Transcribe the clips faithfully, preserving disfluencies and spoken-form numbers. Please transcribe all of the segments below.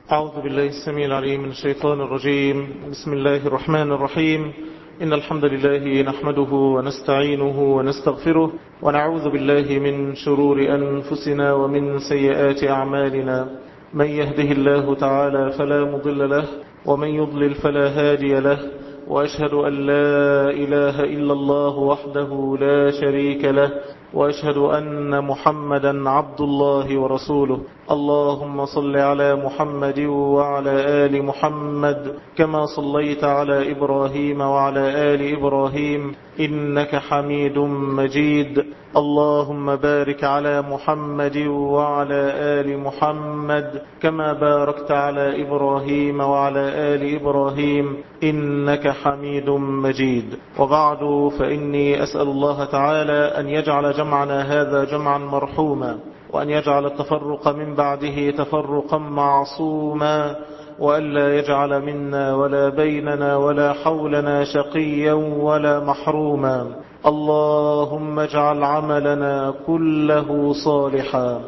أعوذ بالله السميع العليم من الشيطان الرجيم. بسم الله الرحمن الرحيم. إن الحمد لله نحمده ونستعينه ونستغفره ونعوذ بالله من شرور أنفسنا ومن سيئات أعمالنا. من يهده الله تعالى فلا مضل له ومن يضلل فلا هادي له، وأشهد أن لا إله إلا الله وحده لا شريك له، وأشهد أن محمدا عبد الله ورسوله. اللهم صل على محمد وعلى آل محمد كما صليت على إبراهيم وعلى آل إبراهيم إنك حميد مجيد. اللهم بارك على محمد وعلى آل محمد كما باركت على إبراهيم وعلى آل إبراهيم إنك حميد مجيد. وبعد، فإني أسأل الله تعالى أن يجعل جمعنا هذا جمعا مرحوما، وأن يجعل التفرق من بعده تفرقا معصوما، وألا يجعل منا ولا بيننا ولا حولنا شقيا ولا محروما. اللهم اجعل عملنا كله صالحا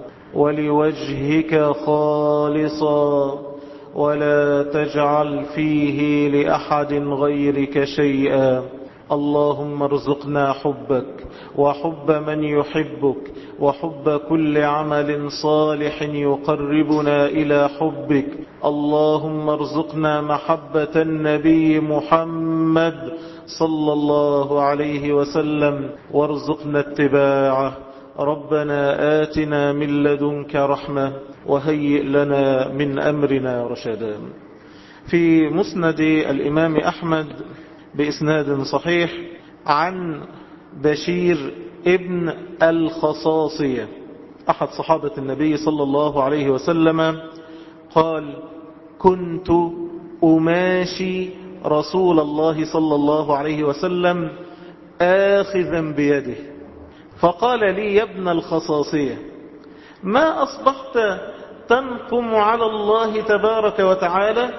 ولوجهك خالصا، ولا تجعل فيه لأحد غيرك شيئا. اللهم ارزقنا حبك وحب من يحبك وحب كل عمل صالح يقربنا إلى حبك. اللهم ارزقنا محبة النبي محمد صلى الله عليه وسلم وارزقنا اتباعه. ربنا آتنا من لدنك رحمة وهيئ لنا من أمرنا رشدا. في مسند الإمام أحمد بإسناد صحيح عن بشير ابن الخصاصية أحد صحابة النبي صلى الله عليه وسلم قال: كنت أماشي رسول الله صلى الله عليه وسلم آخذا بيده، فقال لي: يا ابن الخصاصية، ما أصبحت تنقم على الله تبارك وتعالى؟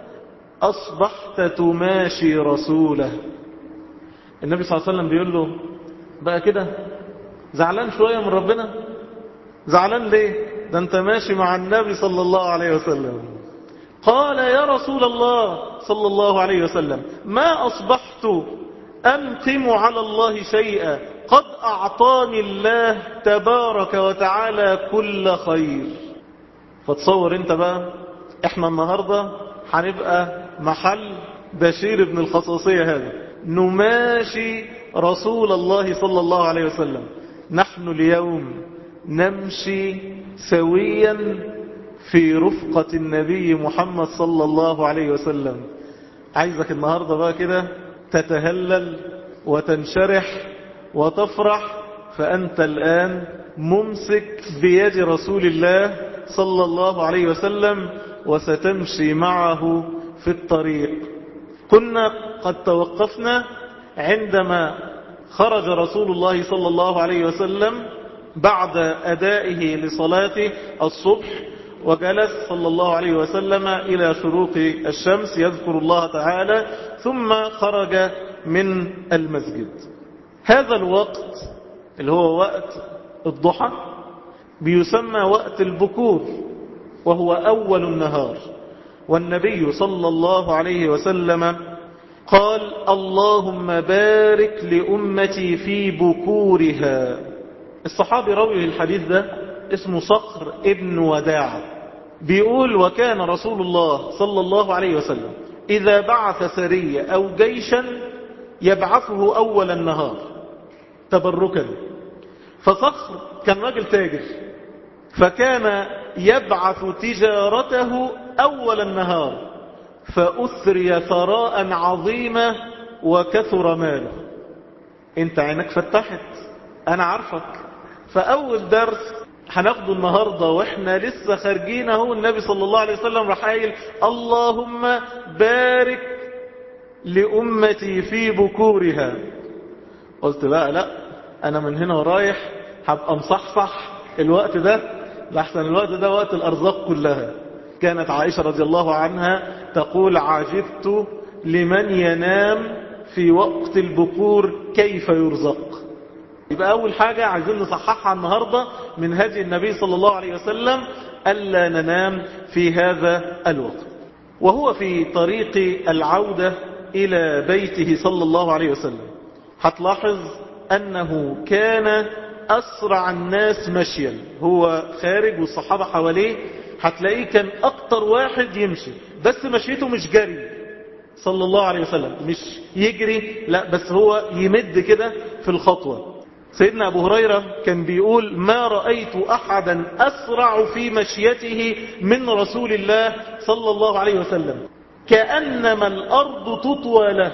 أصبحت تماشي رسوله. النبي صلى الله عليه وسلم بيقول له: بقى كده زعلان شوية من ربنا؟ زعلان ليه؟ ده انت ماشي مع النبي صلى الله عليه وسلم. قال: يا رسول الله صلى الله عليه وسلم، ما أصبحت أنقم على الله شيئا، قد أعطاني الله تبارك وتعالى كل خير. فتصور انت بقى، احنا النهاردة هنبقى محل بشير ابن الخصاصية هذا، نماشي رسول الله صلى الله عليه وسلم. نحن اليوم نمشي سويا في رفقة النبي محمد صلى الله عليه وسلم. عايزك النهاردة بقى كده تتهلل وتنشرح وتفرح، فأنت الآن ممسك بيد رسول الله صلى الله عليه وسلم وستمشي معه في الطريق. كنا قد توقفنا عندما خرج رسول الله صلى الله عليه وسلم بعد أدائه لصلاة الصبح، وجلس صلى الله عليه وسلم إلى شروق الشمس يذكر الله تعالى، ثم خرج من المسجد. هذا الوقت اللي هو وقت الضحى بيسمى وقت البكور، وهو أول النهار. والنبي صلى الله عليه وسلم قال: اللهم بارك لأمتي في بكورها. الصحابي راوي الحديث ده اسمه صخر ابن وداع، بيقول: وكان رسول الله صلى الله عليه وسلم إذا بعث سرية أو جيشا يبعثه أول النهار تبركا. فصخر كان راجل تاجر، فكان يبعث تجارته أول النهار، فأثري ثراء عظيمة وكثر ماله. انت عينك فتحت، انا عارفك. فأول درس هناخده النهاردة واحنا لسه خارجين اهو، النبي صلى الله عليه وسلم راح قايل: اللهم بارك لأمتي في بكورها. قلت بقى لا، انا من هنا ورايح هبقى مصحصح الوقت ده، لحسن الوقت ده وقت الأرزاق كلها. كانت عائشة رضي الله عنها تقول: عجبت لمن ينام في وقت البكور كيف يرزق. يبقى أول حاجة عايزين نصححها النهاردة من هدي النبي صلى الله عليه وسلم: ألا ننام في هذا الوقت. وهو في طريق العودة إلى بيته صلى الله عليه وسلم هتلاحظ أنه كان أسرع الناس مشيا. هو خارج والصحابة حواليه، هتلاقيه كان أكتر واحد يمشي، بس مشيته مش جري صلى الله عليه وسلم، مش يجري، لا بس هو يمد كده في الخطوة. سيدنا أبو هريرة كان بيقول ما رأيت أحدا أسرع في مشيته من رسول الله صلى الله عليه وسلم، كأنما الأرض تطوى له،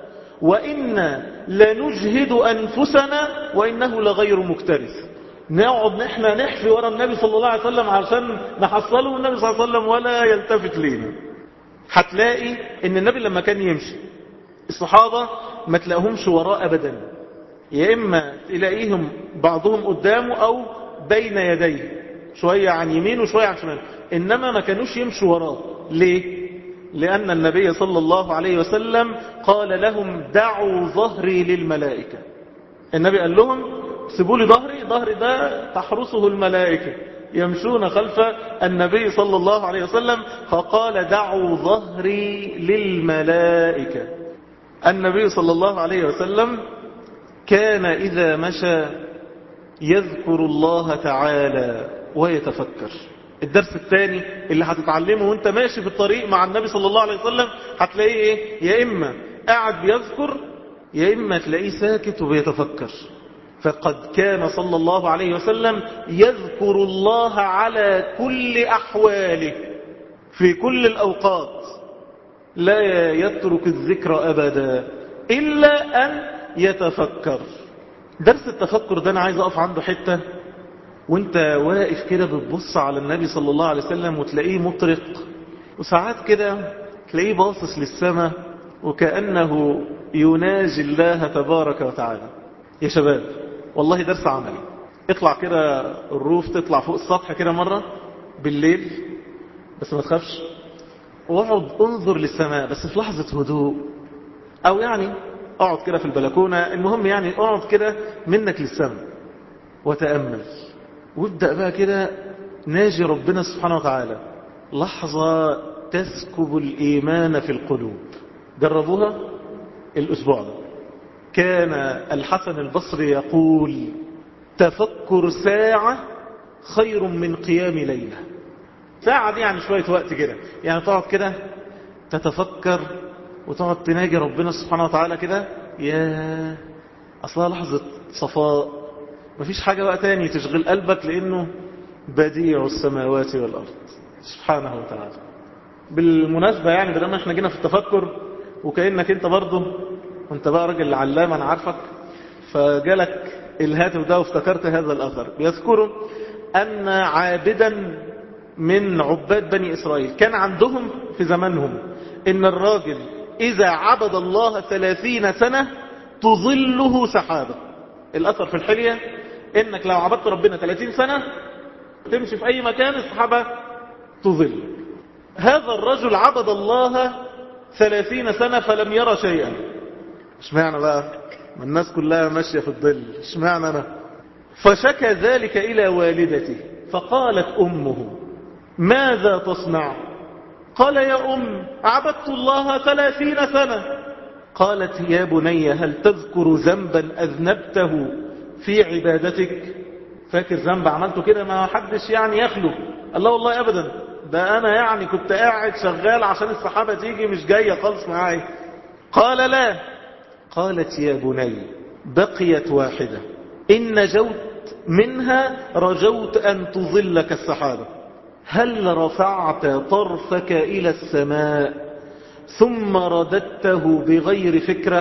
وإنا لنجهد أنفسنا وإنه لغير مكترث. نقعد نحن نحفي ورا النبي صلى الله عليه وسلم عشان نحصله النبي صلى الله عليه وسلم ولا يلتفت لينا. هتلاقي ان النبي لما كان يمشي الصحابة ما تلاقيهمش وراء أبدا، يا إما تلاقيهم بعضهم قدامه أو بين يديه، شوية عن يمين وشوية عن شمال، إنما ما كانوش يمشوا وراه. ليه؟ لأن النبي صلى الله عليه وسلم قال لهم دعوا ظهري للملائكة. النبي قال لهم سيبوا لي ظهري، ظهري ده تحرسه الملائكة، يمشون خلف النبي صلى الله عليه وسلم، فقال دعوا ظهري للملائكة. النبي صلى الله عليه وسلم كان إذا مشى يذكر الله تعالى ويتفكر. الدرس الثاني اللي هتتعلمه وانت ماشي في الطريق مع النبي صلى الله عليه وسلم هتلاقيه ايه؟ يا إما قاعد بيذكر يا إما تلاقيه ساكت وبيتفكر. فقد كان صلى الله عليه وسلم يذكر الله على كل أحواله في كل الأوقات، لا يترك الذكر أبدا إلا أن يتفكر. درس التفكر ده أنا عايز أقف عنده حتة. وانت واقف كده بتبص على النبي صلى الله عليه وسلم وتلاقيه مطرق، وساعات كده تلاقيه باصص للسماء وكأنه يناجي الله تبارك وتعالى. يا شباب والله درس عملي، اطلع كده الروف، تطلع فوق السطح كده مرة بالليل، بس ما تخافش، واقعد انظر للسماء بس في لحظة هدوء، او يعني اقعد كده في البلكونة، المهم يعني اقعد كده منك للسماء وتأمل، وابدأ بقى كده ناجي ربنا سبحانه وتعالى. لحظة تسكب الإيمان في القلوب. جربوها الأسبوع ده. كان الحسن البصري يقول تفكر ساعة خير من قيام ليلة. ساعة دي يعني شوية وقت كده، يعني تقعد كده تتفكر وتقعد تناجي ربنا سبحانه وتعالى كده، يا أصلها لحظة صفاء، مفيش حاجة بقى تاني تشغل قلبك، لأنه بديع السماوات والأرض سبحانه وتعالى. بالمناسبة يعني بدل ما احنا جينا في التفكر، وكأنك انت برضه وانت بقى راجل علام انا عارفك، فجالك الهاتف ده وافتكرت هذا الأثر. بيذكروا أن عابدا من عباد بني إسرائيل كان عندهم في زمانهم إن الراجل إذا عبد الله ثلاثين سنة تظله سحابة. الأثر في الحلية إنك لو عبدت ربنا ثلاثين سنة تمشي في أي مكان السحابة تظل. هذا الرجل عبد الله ثلاثين سنة فلم يرى شيئا. اشمعنى بقى؟ ما الناس كلها ماشية في الظل، اشمعنى أنا؟ فشكى ذلك إلى والدته، فقالت أمه ماذا تصنع؟ قال يا أم عبدت الله ثلاثين سنة. قالت يا بني هل تذكر ذنبا أذنبته في عبادتك؟ فاكر ذنب عملته كده ما حدش يعني يخلو؟ الله والله أبدا، ده أنا يعني كنت قاعد شغال عشان الصحابة تيجي مش جاية خالص معاي. قال لا. قالت يا بني بقيت واحدة إن نجوت منها رجوت أن تظلك السحابة، هل رفعت طرفك إلى السماء ثم رددته بغير فكرة؟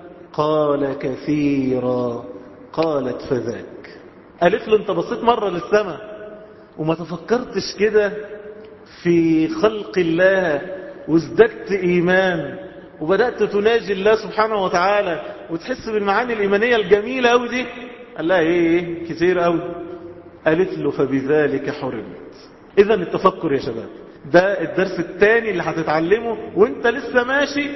قال كثيرا. قالت فذاك. قالت له انت بصيت مرة للسماء وما تفكرتش كده في خلق الله وازددت إيمان وبدأت تناجي الله سبحانه وتعالى وتحس بالمعاني الإيمانية الجميلة أوي دي؟ قال لها ايه ايه كتير أوي. قالت له فبذلك حرمت. إذا التفكر يا شباب ده الدرس الثاني اللي هتتعلمه وانت لسه ماشي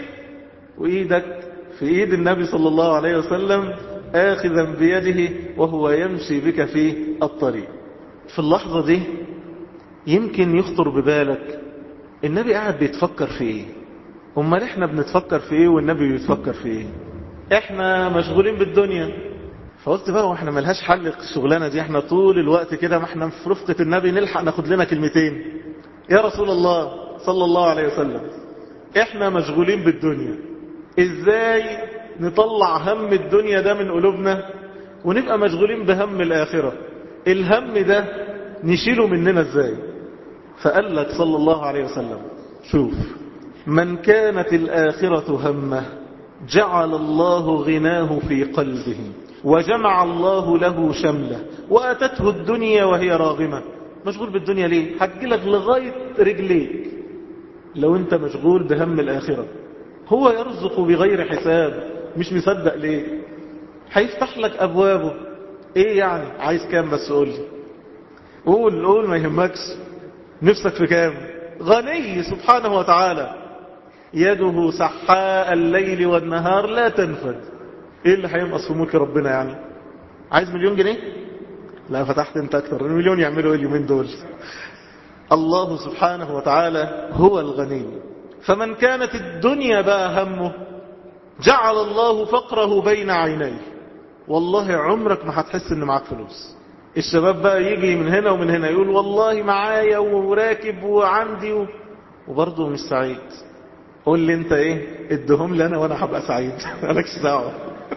وإيدك في إيد النبي صلى الله عليه وسلم آخذا بيده وهو يمشي بك في الطريق. في اللحظة دي يمكن يخطر ببالك النبي قاعد بيتفكر في ايه؟ امال احنا بنتفكر في ايه والنبي بيتفكر في ايه؟ احنا مشغولين بالدنيا. فقلت بقى واحنا ملهاش حل الشغلانه دي، احنا طول الوقت كده ما احنا في رفقه النبي نلحق ناخد لنا كلمتين. يا رسول الله صلى الله عليه وسلم، احنا مشغولين بالدنيا، ازاي نطلع هم الدنيا ده من قلوبنا ونبقى مشغولين بهم الآخرة؟ الهم ده نشيله مننا ازاي؟ فقال لك صلى الله عليه وسلم شوف، من كانت الآخرة همه جعل الله غناه في قلبه وجمع الله له شمله وأتته الدنيا وهي راغمة. مشغول بالدنيا ليه؟ هتجيلك لغاية رجليك لو انت مشغول بهم الآخرة. هو يرزق بغير حساب، مش مصدق ليه؟ هيفتح لك أبوابه. ايه يعني؟ عايز كام بس قول لي، قول قول ما يهمكش. نفسك في كام؟ غني سبحانه وتعالى، يده سحاء الليل والنهار لا تنفد. ايه اللي هينقص في ملك ربنا يعني؟ عايز مليون جنيه؟ لا فتحت انت اكتر. المليون يعملوا ايه اليومين دول؟ الله سبحانه وتعالى هو الغني. فمن كانت الدنيا بقى همه جعل الله فقره بين عينيه. والله عمرك ما هتحس ان معاك فلوس. الشباب بقى يجي من هنا ومن هنا يقول والله معايا وراكب وعندي و... وبرضه مش سعيد. قول لي انت ايه؟ ادهم لي انا وانا هبقى سعيد. مالكش دعوه.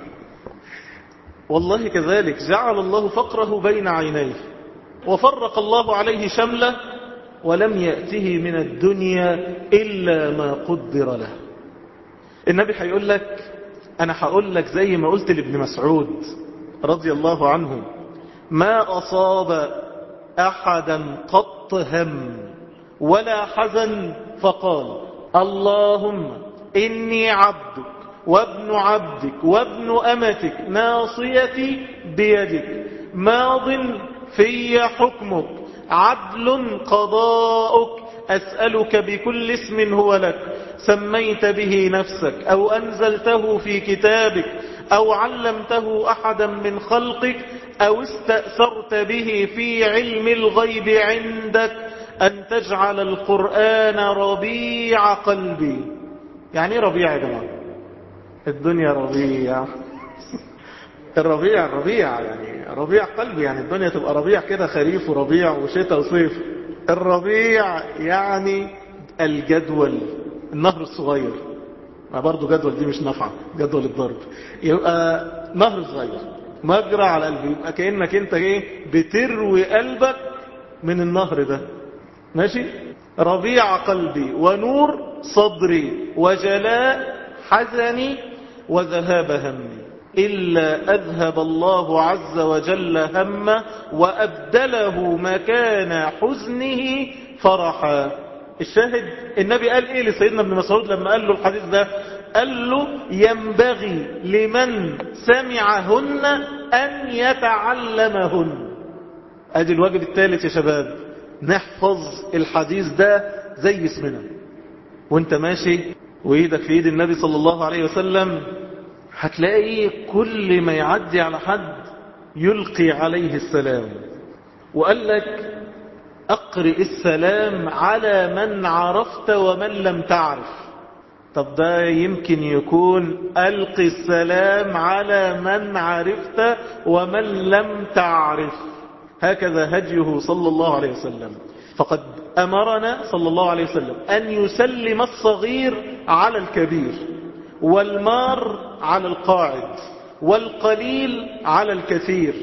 والله كذلك جعل الله فقره بين عينيه وفرق الله عليه شمله ولم يأته من الدنيا إلا ما قدر له. النبي هيقول لك، أنا هقول لك زي ما قلت لابن مسعود رضي الله عنه، ما أصاب أحدا قط هم ولا حزن فقال اللهم إني عبدك وابن عبدك وابن أمتك ناصيتي بيدك ماض في حكمك عدل قضاؤك أسألك بكل اسم هو لك سميت به نفسك أو أنزلته في كتابك أو علمته أحدا من خلقك أو استأثرت به في علم الغيب عندك أن تجعل القرآن ربيع قلبي. يعني ربيع يا جماعة؟ الدنيا ربيع. الربيع الربيع يعني ربيع قلبي، يعني الدنيا تبقى ربيع كده، خريف وربيع وشتاء وصيف. الربيع يعني الجدول، النهر الصغير. ما برضو جدول دي مش نافعة، جدول الضرب. يبقى نهر صغير مجرى على قلبي، يبقى كأنك انت ايه بتروي قلبك من النهر ده. ماشي؟ ربيع قلبي ونور صدري وجلاء حزني وذهاب همي إلا أذهب الله عز وجل همه وأبدله مكان حزنه فرحا. الشاهد النبي قال إيه لسيدنا ابن مسعود لما قال له الحديث ده؟ قال له ينبغي لمن سمعهن أن يتعلمهن. أدي الواجب الثالث يا شباب، نحفظ الحديث ده زي اسمنا. وانت ماشي وإيدك في إيد النبي صلى الله عليه وسلم هتلاقي كل ما يعدي على حد يلقي عليه السلام. وقال لك أقرئ السلام على من عرفت ومن لم تعرف. طب ده يمكن يكون ألقي السلام على من عرفت ومن لم تعرف. هكذا هديه صلى الله عليه وسلم. فقد أمرنا صلى الله عليه وسلم أن يسلم الصغير على الكبير والمار على القاعد والقليل على الكثير،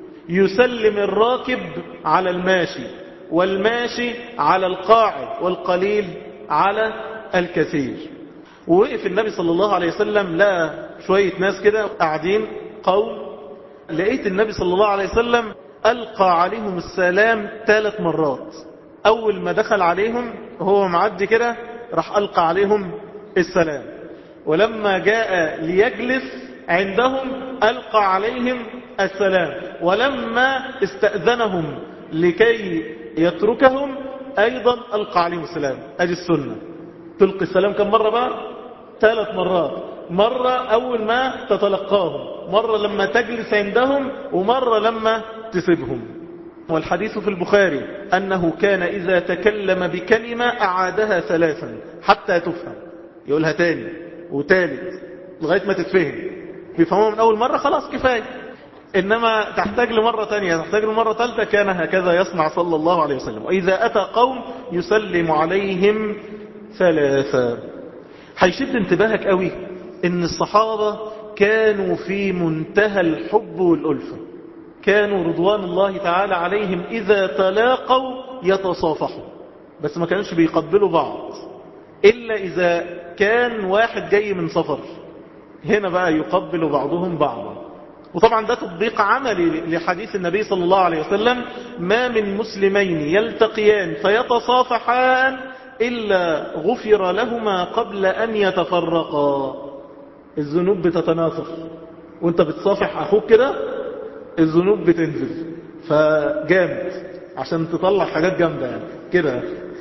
يسلم الراكب على الماشي والماشي على القاعد والقليل على الكثير. ووقف النبي صلى الله عليه وسلم لا شوية ناس كده قاعدين قوم، لقيت النبي صلى الله عليه وسلم ألقى عليهم السلام ثلاث مرات. أول ما دخل عليهم هو معدي كده راح ألقى عليهم السلام، ولما جاء ليجلس عندهم ألقى عليهم السلام، ولما استأذنهم لكي يتركهم أيضا ألقى عليهم السلام. أدي السنة، تلقي السلام كم مرة بقى؟ ثلاث مرات. مرة أول ما تتلقاهم، مرة لما تجلس عندهم، ومرة لما تسيبهم. والحديث في البخاري أنه كان إذا تكلم بكلمة أعادها ثلاثا حتى تفهم، يقولها تاني وتالت لغاية ما تتفهم. بيفهمها من أول مرة خلاص كفاية، إنما تحتاج لمرة تانية تحتاج لمرة ثالثة. كان هكذا يصنع صلى الله عليه وسلم. وإذا أتى قوم يسلم عليهم ثلاثا. هيشد انتباهك قوي إن الصحابة كانوا في منتهى الحب والألفة، كانوا رضوان الله تعالى عليهم إذا تلاقوا يتصافحوا، بس ما كانوش بيقبلوا بعض إلا إذا كان واحد جاي من سفر، هنا بقى يقبل بعضهم بعضا. وطبعا ده تطبيق عملي لحديث النبي صلى الله عليه وسلم: ما من مسلمين يلتقيان فيتصافحان إلا غفر لهما قبل أن يتفرقا. الذنوب بتتناثر وانت بتصافح أخوك كده، الذنوب بتنزل، فجامد عشان تطلع حاجات جامدة يعني كده.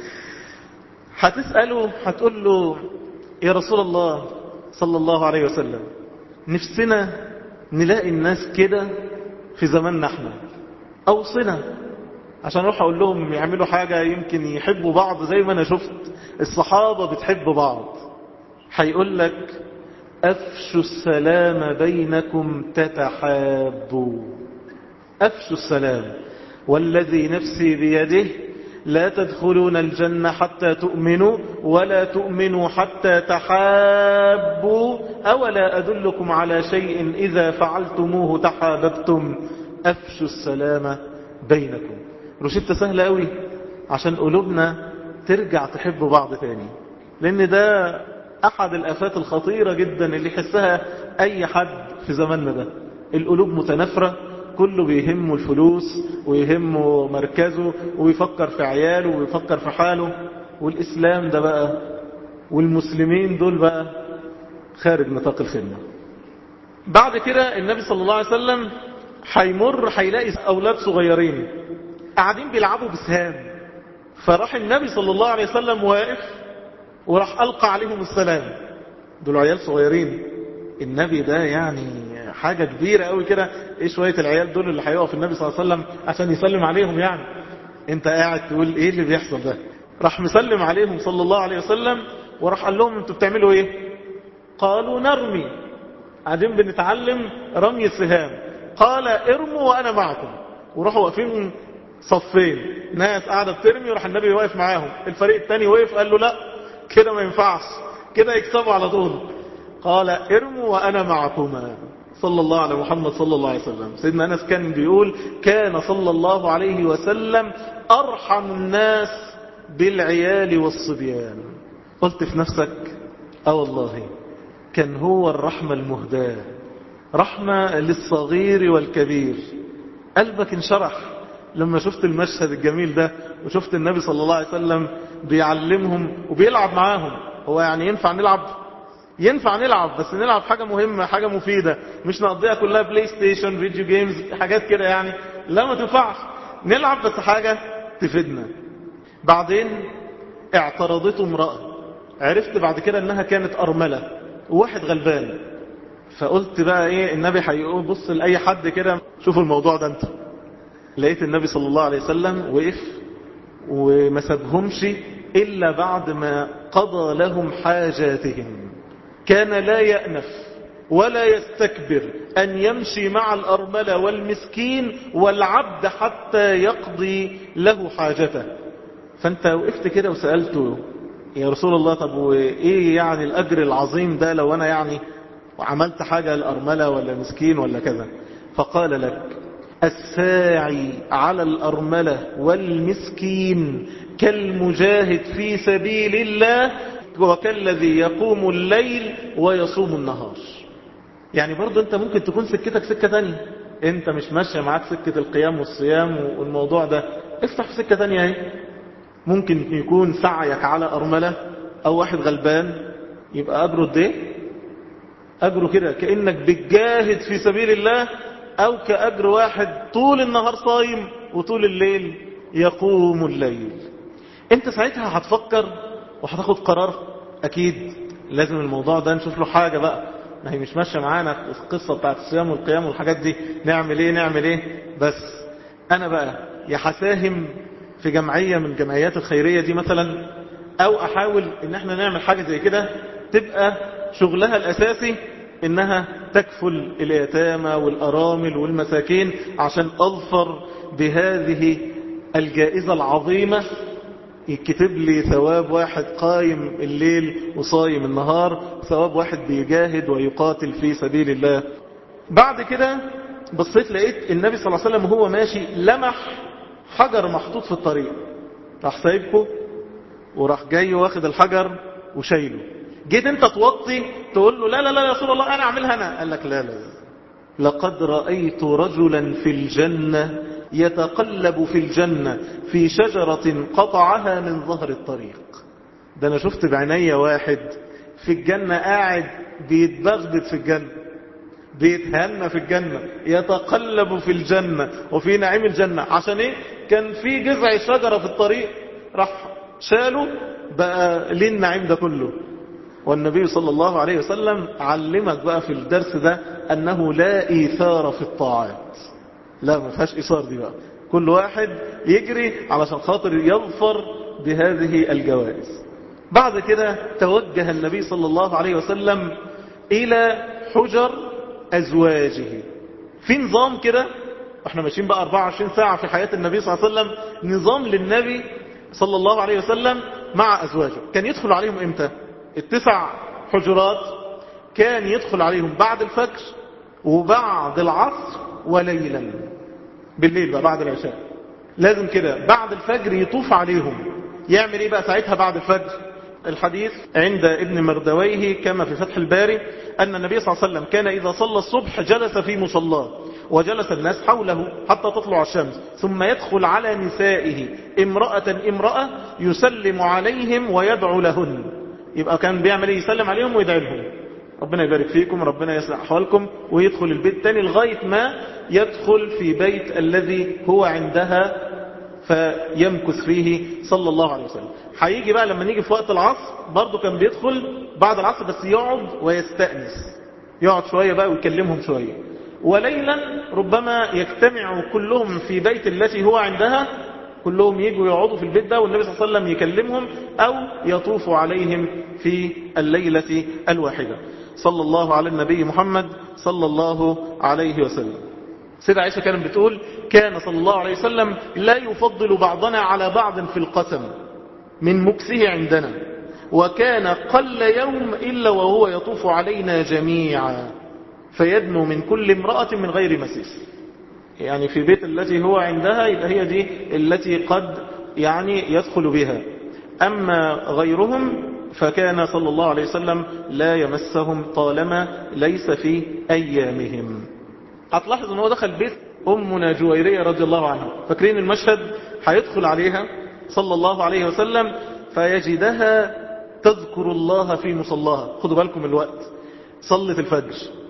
هتسأله هتقول له: يا رسول الله صلى الله عليه وسلم، نفسنا نلاقي الناس كده في زماننا احنا، أوصنا عشان اروح اقول لهم يعملوا حاجة يمكن يحبوا بعض زي ما انا شفت الصحابة بتحب بعض. هيقول لك: أفشوا السلام بينكم تتحابوا. أفشوا السلام، والذي نفسي بيده لا تدخلون الجنة حتى تؤمنوا ولا تؤمنوا حتى تحابوا، أولا أدلكم على شيء إذا فعلتموه تحاببتم، أفشوا السلام بينكم. روشتة سهلة قوي عشان قلوبنا ترجع تحب بعض تاني، لأن ده أحد الآفات الخطيرة جدا اللي يحسها أي حد في زماننا ده. القلوب متنافرة، كله بيهمه الفلوس ويهمه مركزه ويفكر في عياله ويفكر في حاله، والإسلام ده بقى والمسلمين دول بقى خارج نطاق الخدمة. بعد كده النبي صلى الله عليه وسلم هيمر هيلاقي أولاد صغيرين قاعدين بيلعبوا بسهام، فراح النبي صلى الله عليه وسلم واقف وراح ألقى عليهم السلام. دول عيال صغيرين، النبي ده يعني حاجة كبيرة قوي كده، ايه شوية العيال دول اللي هيقف النبي صلى الله عليه وسلم عشان يسلم عليهم؟ يعني انت قاعد تقول ايه اللي بيحصل ده؟ راح مسلم عليهم صلى الله عليه وسلم وراح قال لهم: انتوا بتعملوا ايه؟ قالوا: نرمي، قاعدين بنتعلم رمي السهام. قال: ارموا وانا معكم. وراحوا واقفين صفين، ناس قاعدة بترمي وراح النبي واقف معاهم، الفريق الثاني وقف قال له: لا كده ما ينفعش، كده يكسبوا على طول. قال: ارموا وانا معكما. صلى الله على محمد صلى الله عليه وسلم. سيدنا أنس كان بيقول: كان صلى الله عليه وسلم أرحم الناس بالعيال والصبيان. قلت في نفسك: اه والله كان هو الرحمة المهداة، رحمة للصغير والكبير. قلبك انشرح لما شفت المشهد الجميل ده وشفت النبي صلى الله عليه وسلم بيعلمهم وبيلعب معاهم. هو يعني ينفع نلعب؟ ينفع نلعب، بس نلعب حاجة مهمة، حاجة مفيدة، مش نقضيها كلها بلاي ستيشن فيديو جيمز حاجات كده يعني. لا ما تنفعش، نلعب بس حاجة تفيدنا. بعدين اعترضته امرأة، عرفت بعد كده انها كانت أرملة وواحد غلبان. فقلت بقى ايه، النبي هيقول بص لأي حد كده شوفوا الموضوع ده انتوا. لقيت النبي صلى الله عليه وسلم وقف وما سابهمش إلا بعد ما قضى لهم حاجاتهم. كان لا يأنف ولا يستكبر أن يمشي مع الأرملة والمسكين والعبد حتى يقضي له حاجته. فأنت وقفت كده وسألته: يا رسول الله، طب وإيه يعني الأجر العظيم ده لو أنا يعني عملت حاجة للأرملة ولا مسكين ولا كذا؟ فقال لك: الساعي على الأرملة والمسكين كالمجاهد في سبيل الله وكالذي يقوم الليل ويصوم النهار. يعني برضو انت ممكن تكون سكتك سكة تانية، انت مش ماشية معاك سكة القيام والصيام والموضوع ده، افتح في سكة تانية اهي. ممكن يكون سعيك على أرملة او واحد غلبان، يبقى أجره ده أجره كده كأنك بتجاهد في سبيل الله، أو كأجر واحد طول النهار صايم وطول الليل يقوم الليل. انت ساعتها هتفكر وهتاخد قرار. أكيد لازم الموضوع ده نشوف له حاجة بقى، ما هي مش ماشية معانا القصة بتاعت الصيام والقيام والحاجات دي، نعمل ايه نعمل ايه. بس أنا بقى يا هساهم في جمعية من الجمعيات الخيرية دي مثلا، او احاول ان احنا نعمل حاجة زي كده تبقى شغلها الاساسي انها تكفل اليتامى والارامل والمساكين عشان اظفر بهذه الجائزة العظيمة، يكتب لي ثواب واحد قايم الليل وصايم النهار، ثواب واحد بيجاهد ويقاتل في سبيل الله. بعد كده بصيت لقيت النبي صلى الله عليه وسلم وهو ماشي لمح حجر محطوط في الطريق، راح سايبه وراح جاي واخد الحجر وشايله. جيت انت توطي تقول له لا لا لا يا رسول الله انا اعملها انا، قال لك لا لا لقد رأيت رجلا في الجنة يتقلب في الجنة في شجرة قطعها من ظهر الطريق. ده انا شفت بعيني واحد في الجنة قاعد بيتبغدد في الجنة، بيتهنى في الجنة، يتقلب في الجنة وفي نعيم الجنة. عشان ايه؟ كان في جذع شجرة في الطريق راح شاله بقى ليه النعيم ده كله. والنبي صلى الله عليه وسلم علمك بقى في الدرس ده أنه لا إيثار في الطاعات. لا ما فيهاش إيثار دي بقى، كل واحد يجري علشان خاطر يظفر بهذه الجوائز. بعد كده توجه النبي صلى الله عليه وسلم إلى حجر أزواجه. في نظام كده، احنا ماشيين بقى أربعة وعشرين ساعة في حياة النبي صلى الله عليه وسلم، نظام للنبي صلى الله عليه وسلم مع أزواجه. كان يدخل عليهم إمتى؟ التسع حجرات كان يدخل عليهم بعد الفجر وبعد العصر وليلا. بالليل بقى بعد العشاء لازم كده بعد الفجر يطوف عليهم. يعمل ايه بقى ساعتها بعد الفجر؟ الحديث عند ابن مردويه كما في فتح الباري أن النبي صلى الله عليه وسلم كان إذا صلى الصبح جلس في مصلاه وجلس الناس حوله حتى تطلع الشمس، ثم يدخل على نسائه امرأة امرأة يسلم عليهم ويدعو لهن. يبقى كان بيعمل ايه؟ يسلم عليهم ويدعي لهم، ربنا يبارك فيكم، ربنا يصلح احوالكم، ويدخل البيت تاني لغاية ما يدخل في بيت الذي هو عندها فيمكث فيه صلى الله عليه وسلم. هيجي بقى لما نيجي في وقت العصر برضو كان بيدخل بعد العصر بس يقعد ويستأنس، يقعد شوية بقى ويكلمهم شوية. وليلا ربما يجتمعوا كلهم في بيت التي هو عندها، كلهم يجوا يقعدوا في البيت ده والنبي صلى الله عليه وسلم يكلمهم أو يطوف عليهم في الليلة الواحدة. صلى الله على النبي محمد صلى الله عليه وسلم. سيدة عائشة كانت بتقول كان صلى الله عليه وسلم لا يفضل بعضنا على بعض في القسم من مكسه عندنا، وكان قل يوم إلا وهو يطوف علينا جميعا فيدنو من كل امرأة من غير مسيس. يعني في بيت التي هو عندها يبقى هي دي التي قد يعني يدخل بها، أما غيرهم فكان صلى الله عليه وسلم لا يمسهم طالما ليس في أيامهم. هتلاحظ أنه دخل بيت أمنا جويرية رضي الله عنها، فاكرين المشهد؟ هيدخل عليها صلى الله عليه وسلم فيجدها تذكر الله في مصلاها. خدوا بالكم الوقت، صلت الفجر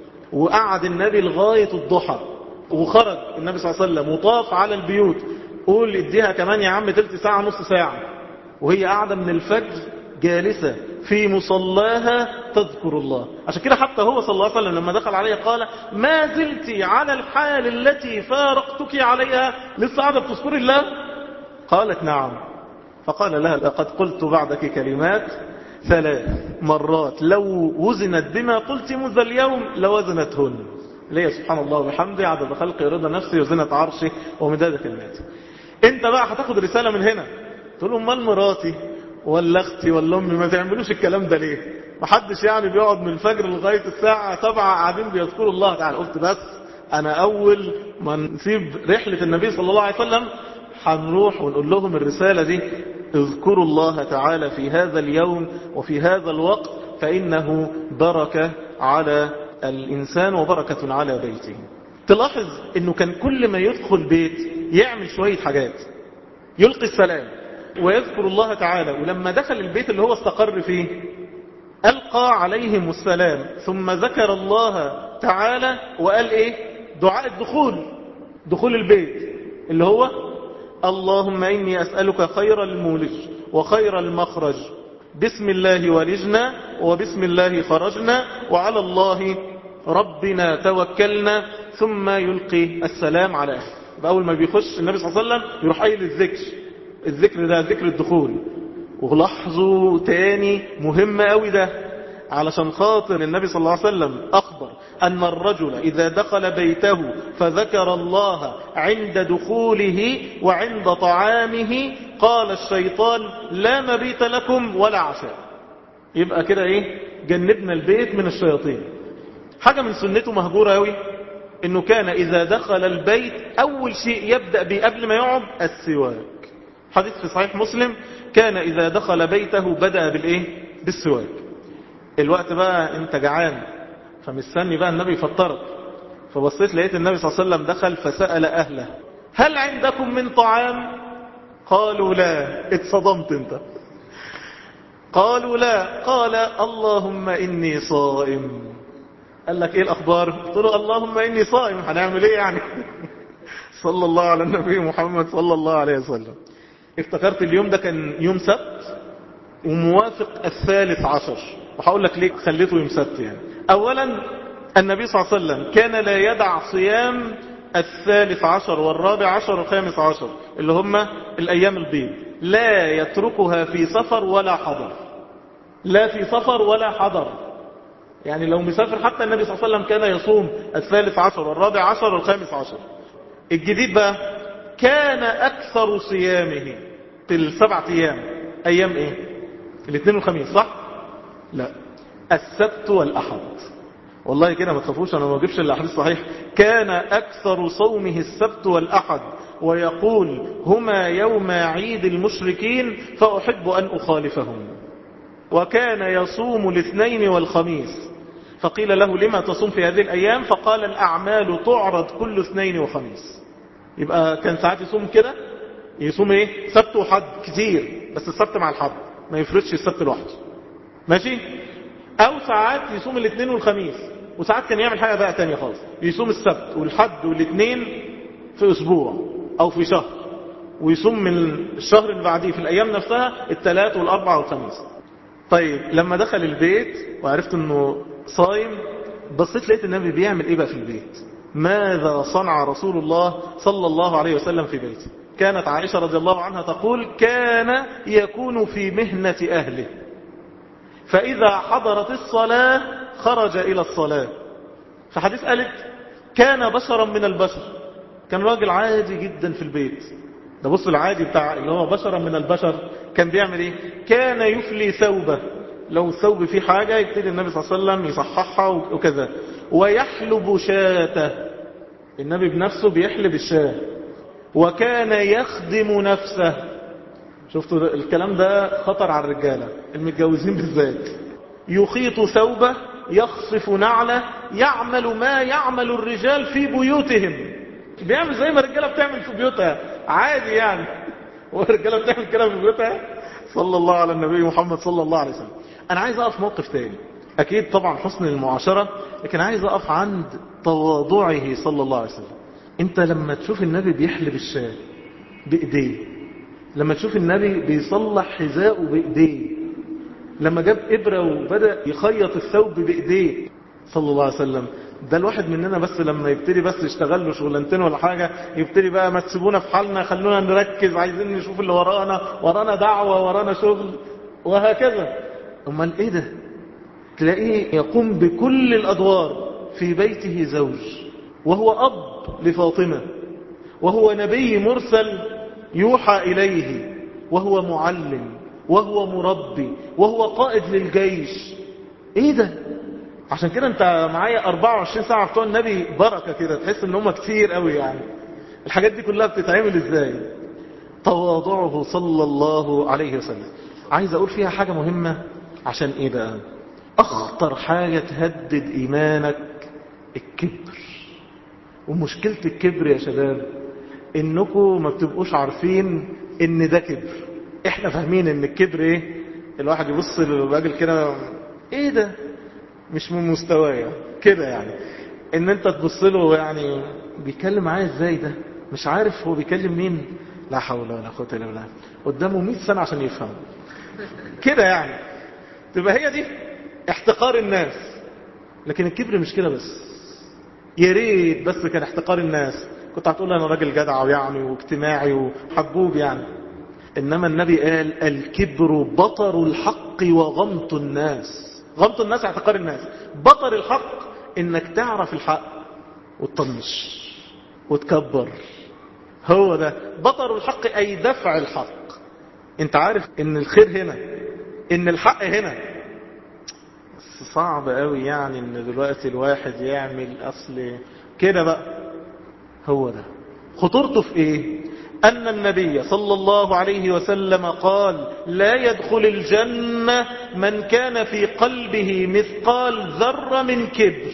وقعد النبي لغاية الضحى، وخرج النبي صلى الله عليه وسلم وطاف على البيوت، قول اديها كمان يا عم تلت ساعة نص ساعة، وهي قاعدة من الفجر جالسة في مصلاها تذكر الله. عشان كده حتى هو صلى الله عليه وسلم لما دخل عليها قال ما زلت على الحال التي فارقتك عليها، لسه قاعدة بتذكر الله؟ قالت نعم. فقال لها لقد قلت بعدك كلمات ثلاث مرات لو وزنت بما قلت منذ اليوم لوزنتهن. ليه سبحان الله وبحمده عدد خلقه رضا نفسي وزنة عرشي ومداد كلماته. انت بقى هتاخد رسالة من هنا تقول لهم مال مراتي ولا اختي ولا امي ما تعملوش الكلام ده ليه؟ محدش يعني بيقعد من الفجر لغاية الساعة سبعة قاعدين بيذكروا الله تعالى. قلت بس انا اول ما نسيب رحلة النبي صلى الله عليه وسلم هنروح ونقول لهم الرسالة دي، اذكروا الله تعالى في هذا اليوم وفي هذا الوقت فإنه بركة على الإنسان وبركة على بيته. تلاحظ أنه كان كل ما يدخل بيت يعمل شوية حاجات، يلقي السلام ويذكر الله تعالى. ولما دخل البيت اللي هو استقر فيه ألقى عليهم السلام ثم ذكر الله تعالى وقال إيه؟ دعاء الدخول، دخول البيت اللي هو اللهم إني أسألك خير المولج وخير المخرج، بسم الله ولجنا وبسم الله خرجنا وعلى الله ربنا توكلنا، ثم يلقي السلام على أهل. بأول ما بيخش النبي صلى الله عليه وسلم يروح قايل الذكر، الذكر ده ذكر الدخول. ولاحظوا تاني مهم قوي ده، علشان خاطر النبي صلى الله عليه وسلم أخبر أن الرجل إذا دخل بيته فذكر الله عند دخوله وعند طعامه قال الشيطان لا مبيت لكم ولا عشاء. يبقى كده ايه، جنبنا البيت من الشياطين. حاجة من سنته مهجورة قوي، انه كان اذا دخل البيت اول شيء يبدأ به قبل ما يقعد السواك. حديث في صحيح مسلم، كان اذا دخل بيته بدأ بالايه، بالسواك. الوقت بقى انت جعان فمستني بقى النبي يفطرك، فبصيت لقيت النبي صلى الله عليه وسلم دخل فسأل اهله هل عندكم من طعام؟ قالوا لا. اتصدمت انت. قالوا لا. قال اللهم اني صائم. قال لك ايه الاخبار؟ قلت له اللهم اني صائم، هنعمل ايه يعني؟ صلى الله على النبي محمد صلى الله عليه وسلم. افتكرت اليوم ده كان يوم سبت وموافق الثالث عشر، وهقول لك ليه خليته يوم سبت. يعني اولا النبي صلى الله عليه وسلم كان لا يدع صيام الثالث عشر والرابع عشر والخامس عشر اللي هم الايام البيض، لا يتركها في سفر ولا حضر. لا في سفر ولا حضر، يعني لو مسافر حتى النبي صلى الله عليه وسلم كان يصوم الثالث عشر والرابع عشر والخامس عشر. الجديد بقى كان اكثر صيامه في السبع ايام ايام ايه؟ الاثنين والخميس، صح؟ لا، السبت والاحد. والله كده ما تخافوش، انا ما بجيبش الاحاديث صحيح. كان اكثر صومه السبت والاحد، ويقول هما يوم عيد المشركين فاحب ان اخالفهم. وكان يصوم الاثنين والخميس، فقيل له لما تصوم في هذه الايام؟ فقال الاعمال تعرض كل اثنين وخميس. يبقى كان ساعات يصوم كده، يصوم ايه؟ سبت وحد كتير، بس السبت مع الحد، ما يفرضش السبت لوحده، ماشي؟ او ساعات يصوم الاثنين والخميس، وساعات كان يعمل حاجة بقى تانية خالص، يصوم السبت والحد والاثنين في اسبوع او في شهر، ويصوم من الشهر اللي بعديه في الايام نفسها الثلاث والاربع والخميس. طيب لما دخل البيت وعرفت انه صايم، بصيت لقيت النبي بيعمل ايه بقى في البيت. ماذا صنع رسول الله صلى الله عليه وسلم في بيته؟ كانت عائشة رضي الله عنها تقول كان يكون في مهنة أهله، فإذا حضرت الصلاة خرج إلى الصلاة. فحديث قالت كان بشرا من البشر، كان راجل عادي جدا في البيت. ده بص العادي بتاع اللي هو بشرا من البشر، كان بيعمل ايه؟ كان يفلي ثوبه، لو الثوب فيه حاجة يبتدي النبي صلى الله عليه وسلم يصححها وكذا. ويحلب شاته، النبي بنفسه بيحلب الشاه. وكان يخدم نفسه. شفتوا الكلام ده خطر على الرجالة المتجوزين بالذات. يخيط ثوبه، يخصف نعله، يعمل ما يعمل الرجال في بيوتهم. بيعمل زي ما الرجالة بتعمل في بيوتها عادي يعني، والرجالة بتعمل كده في بيوتها. صلى الله على النبي محمد صلى الله عليه وسلم. انا عايز اقف موقف تاني، اكيد طبعا حسن المعاشرة، لكن عايز اقف عند تواضعه صلى الله عليه وسلم. انت لما تشوف النبي بيحلب الشاة بايديه، لما تشوف النبي بيصلح حذاءه بايديه، لما جاب ابرة وبدأ يخيط الثوب بايديه صلى الله عليه وسلم، ده الواحد مننا بس لما يبتدي بس يشتغل له شغلانتين ولا حاجة يبتدي بقى ما تسيبونا في حالنا، خلونا نركز، عايزين نشوف اللي ورانا، ورانا دعوة، ورانا شغل، وهكذا. امال ايه ده؟ تلاقيه يقوم بكل الادوار في بيته زوج، وهو اب لفاطمة، وهو نبي مرسل يوحى اليه، وهو معلم، وهو مربي، وهو قائد للجيش. ايه ده؟ عشان كده انت معايا أربعة وعشرين ساعة بتوع النبي بركة كده، تحس ان هم كتير قوي يعني. الحاجات دي كلها بتتعمل ازاي؟ تواضعه صلى الله عليه وسلم. عايز اقول فيها حاجة مهمة، عشان ايه بقى؟ اخطر حاجة تهدد ايمانك الكبر. ومشكلة الكبر يا شباب انكم ما بتبقوش عارفين ان ده كبر. احنا فاهمين ان الكبر ايه؟ الواحد يبص للراجل كده، ايه ده؟ مش من مستوايا كده يعني، ان انت تبص له يعني بيكلم معايا ازاي ده؟ مش عارف هو بيكلم مين؟ لا حول ولا قوه الا بالله. قدامه مئة سنة عشان يفهم كده يعني. تبقى هي دي احتقار الناس. لكن الكبر مش كده بس، يا ريت بس كان احتقار الناس كنت هتقول انا راجل جدع يعني واجتماعي وحبوب يعني. انما النبي قال الكبر بطر الحق وغمط الناس. غمط الناس اعتقار الناس، بطر الحق انك تعرف الحق وتطنش وتكبر. هو ده بطر الحق، اي دفع الحق. انت عارف ان الخير هنا، ان الحق هنا، بس صعب قوي يعني ان دلوقتي الواحد يعمل اصل كده بقى. هو ده خطورته في ايه؟ ان النبي صلى الله عليه وسلم قال لا يدخل الجنة من كان في قلبه مثقال ذرة من كبر.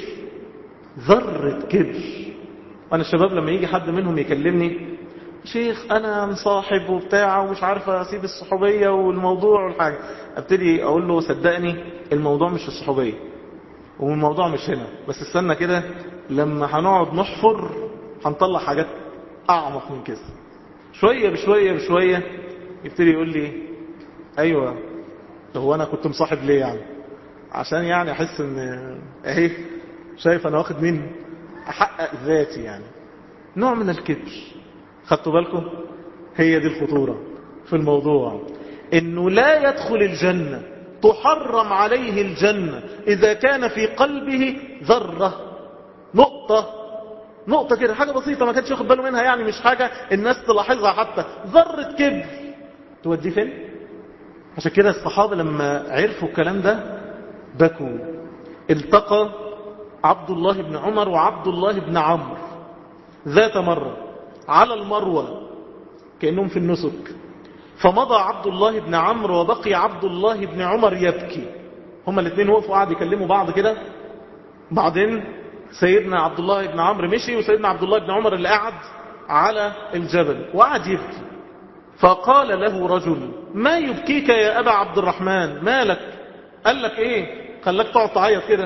ذرة كبر. وانا الشباب لما يجي حد منهم يكلمني شيخ انا مصاحب وبتاع ومش عارف اسيب الصحوبية والموضوع والحاجة، ابتدي اقول له صدقني الموضوع مش الصحوبية والموضوع مش هنا، بس استنى كده لما هنقعد نحفر هنطلع حاجات اعمق من كده. شوية بشوية بشوية يبتدي يقول لي ايوه هو انا كنت مصاحب ليه يعني؟ عشان يعني احس ان اهي شايف انا واخد مين، احقق ذاتي يعني. نوع من الكبر. خدتوا بالكم؟ هي دي الخطورة في الموضوع، انه لا يدخل الجنة، تحرم عليه الجنة اذا كان في قلبه ذرة، نقطة نقطة كده، حاجة بسيطة ما كانش ياخد باله منها يعني، مش حاجة الناس تلاحظها حتى، ذرة كبر توديه فين؟ عشان كده الصحابة لما عرفوا الكلام ده بكوا. التقى عبد الله بن عمر وعبد الله بن عمرو ذات مرة على المروة كأنهم في النسك، فمضى عبد الله بن عمرو وبقي عبد الله بن عمر يبكي. هما الاثنين وقفوا قاعد يكلموا بعض كده، بعدين سيدنا عبد الله بن عمرو مشي وسيدنا عبد الله بن عمر اللي قاعد على الجبل وقعد يبكي. فقال له رجل ما يبكيك يا أبا عبد الرحمن، مالك؟ قال لك ايه خلاك تقعد تعيط كده؟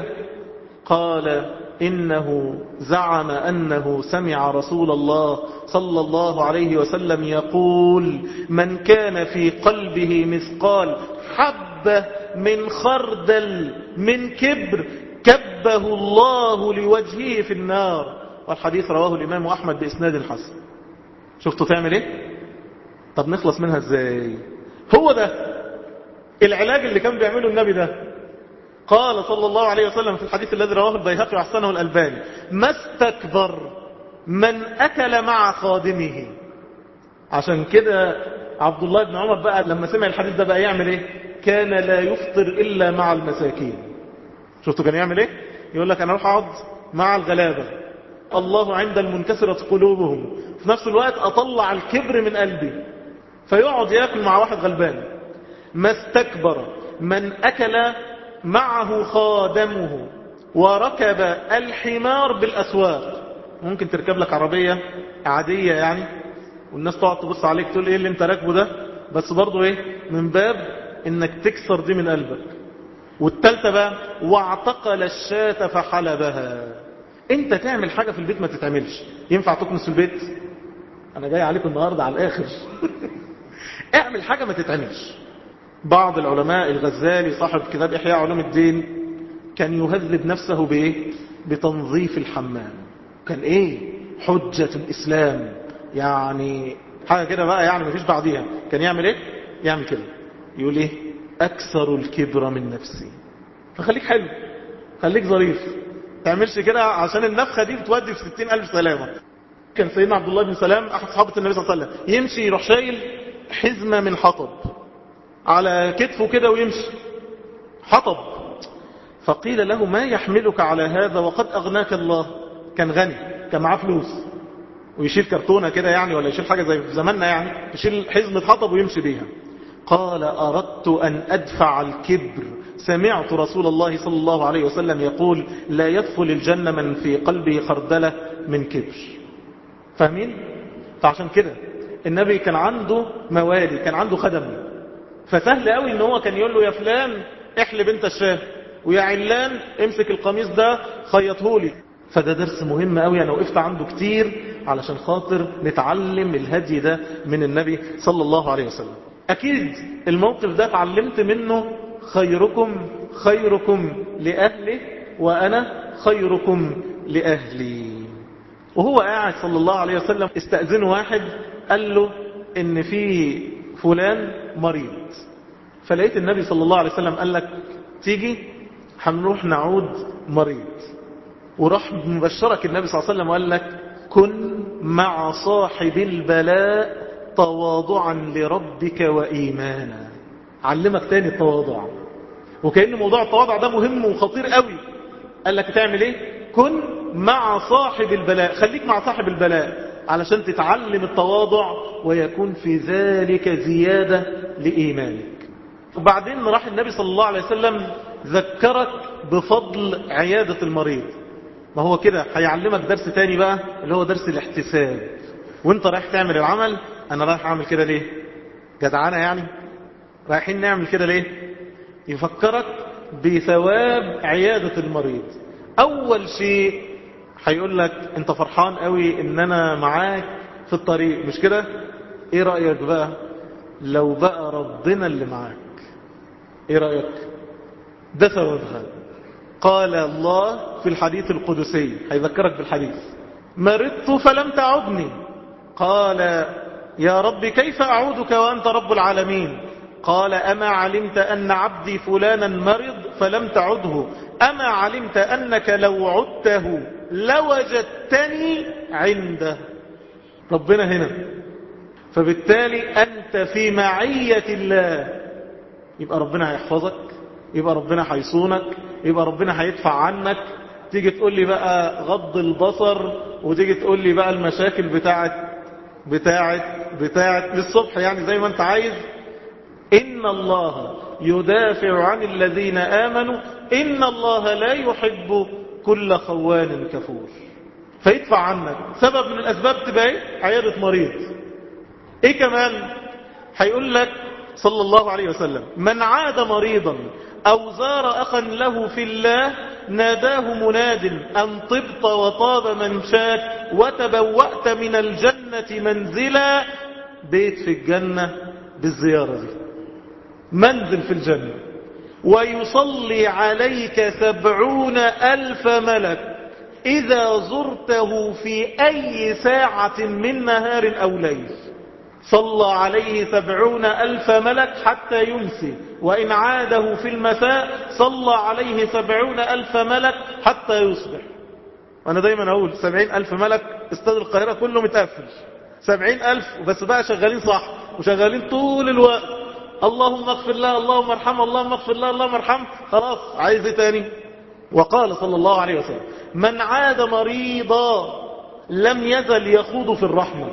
قال إنه زعم أنه سمع رسول الله صلى الله عليه وسلم يقول من كان في قلبه مثقال حبة من خردل من كبر كبه الله لوجهه في النار. والحديث رواه الإمام أحمد بإسناد حسن. شفتوا تعمل ايه؟ طب نخلص منها ازاي؟ هو ده العلاج اللي كان بيعمله النبي ده. قال صلى الله عليه وسلم في الحديث الذي رواه البيهقي وحسنه الألباني ما استكبر من أكل مع خادمه. عشان كده عبد الله بن عمر بقى لما سمع الحديث ده بقى يعمل ايه؟ كان لا يفطر إلا مع المساكين. شفتوا كان يعمل ايه؟ يقول لك انا اروح اقعد مع الغلابة، الله عند المنكسرة قلوبهم، في نفس الوقت اطلع الكبر من قلبي، فيقعد ياكل مع واحد غلبان. ما استكبر من أكل معه خادمه وركب الحمار بالأسواق. ممكن تركب لك عربية عادية يعني والناس تقعد تبص عليك تقول ايه اللي انت راكبه ده، بس برضو ايه من باب انك تكسر دي من قلبك. والتالتة بقى واعتقل الشاة فحلبها. انت تعمل حاجة في البيت ما تتعملش. ينفع تكنس في البيت؟ انا جاي عليكم النهاردة على الاخر. اعمل حاجة ما تتعملش. بعض العلماء الغزالي صاحب كتاب إحياء علوم الدين كان يهذب نفسه بإيه؟ بتنظيف الحمام. كان إيه؟ حجة الإسلام يعني، حاجة كده بقى يعني مفيش بعديها. كان يعمل إيه؟ يعمل كده، يقول إيه؟ أكثر الكبر من نفسي. فخليك حلو، خليك ظريف، تعملش كده عشان النفخة دي بتودي في ستين ألف سلامة. كان سيدنا عبد الله بن سلام أحد صحابة النبي صلى الله عليه وسلم يمشي يروح شايل حزمة من حطب على كتفه كده ويمشي حطب. فقيل له ما يحملك على هذا وقد أغناك الله. كان غني، كان معاه فلوس ويشيل كرتونة كده يعني، ولا يشيل حاجة زي في زماننا يعني، يشيل حزمة حطب ويمشي بيها. قال أردت أن أدفع الكبر، سمعت رسول الله صلى الله عليه وسلم يقول لا يدخل الجنة من في قلبه خردلة من كبر. فاهمين؟ فعشان كده النبي كان عنده موالي، كان عنده خدم، فسهل قوي ان هو كان يقول له يا فلان احلب انت الشاه، ويا علان امسك القميص ده خيطهولي. فده درس مهم قوي انا وقفت عنده كتير علشان خاطر نتعلم الهدي ده من النبي صلى الله عليه وسلم. اكيد الموقف ده اتعلمت منه خيركم خيركم لأهله وأنا خيركم لأهلي. وهو قاعد صلى الله عليه وسلم استأذنه واحد قال له ان في فلان مريض. فلقيت النبي صلى الله عليه وسلم قال لك تيجي هنروح نعود مريض. وراح مبشرك النبي صلى الله عليه وسلم وقال لك كن مع صاحب البلاء تواضعا لربك وإيمانا. علمك تاني التواضع، وكأن موضوع التواضع ده مهم وخطير قوي. قال لك تعمل ايه؟ كن مع صاحب البلاء، خليك مع صاحب البلاء علشان تتعلم التواضع ويكون في ذلك زيادة لإيمانك. وبعدين راح النبي صلى الله عليه وسلم ذكرك بفضل عيادة المريض. ما هو كده هيعلمك درس تاني بقى اللي هو درس الاحتساب. وانت رايح تعمل العمل، انا رايح اعمل كده ليه؟ جدعانة يعني؟ رايحين نعمل كده ليه؟ يفكرك بثواب عيادة المريض. اول شيء هيقول لك انت فرحان قوي ان انا معاك في الطريق، مش كده؟ ايه رأيك بقى لو بقى ربنا اللي معاك؟ ايه رأيك؟ ده ثوابها. قال الله في الحديث القدسي، هيذكرك بالحديث: مرضت فلم تعدني. قال يا رب كيف أعودك وأنت رب العالمين؟ قال أما علمت أن عبدي فلانا مرض فلم تعده؟ أما علمت أنك لو عدته لوجدتني عنده؟ ربنا هنا. فبالتالي أنت في معية الله، يبقى ربنا هيحفظك، يبقى ربنا هيصونك، يبقى ربنا هيدفع عنك. تيجي تقول لي بقى غض البصر، وتيجي تقول لي بقى المشاكل بتاعت بتاعت بتاعت للصبح، يعني زي ما انت عايز. إن الله يدافع عن الذين آمنوا إن الله لا يحب كل خوان كفور. فيدفع عنك. سبب من الأسباب تبقى ايه؟ عيادة مريض. ايه كمان؟ هيقول لك صلى الله عليه وسلم: من عاد مريضا أو زار أخا له في الله ناداه مناد أن طبت وطاب منشاك وتبوأت من الجنة منزلا. بيت في الجنة بالزيارة دي، منزل في الجنة. ويصلي عليك سبعون ألف ملك إذا زرته في أي ساعة من نهار أو ليل. صلى عليه سبعون ألف ملك حتى يمسي، وإن عاده في المساء صلى عليه سبعون ألف ملك حتى يصبح. وأنا دايما أقول سبعين ألف ملك، استاد القاهرة كله متقفل. سبعين ألف بس بقى شغالين صح، وشغالين طول الوقت. اللهم اغفر له، اللهم ارحمه، اللهم اغفر له، اللهم ارحمه. خلاص، عايز ايه تاني؟ وقال صلى الله عليه وسلم: من عاد مريضا لم يزل يخوض في الرحمة.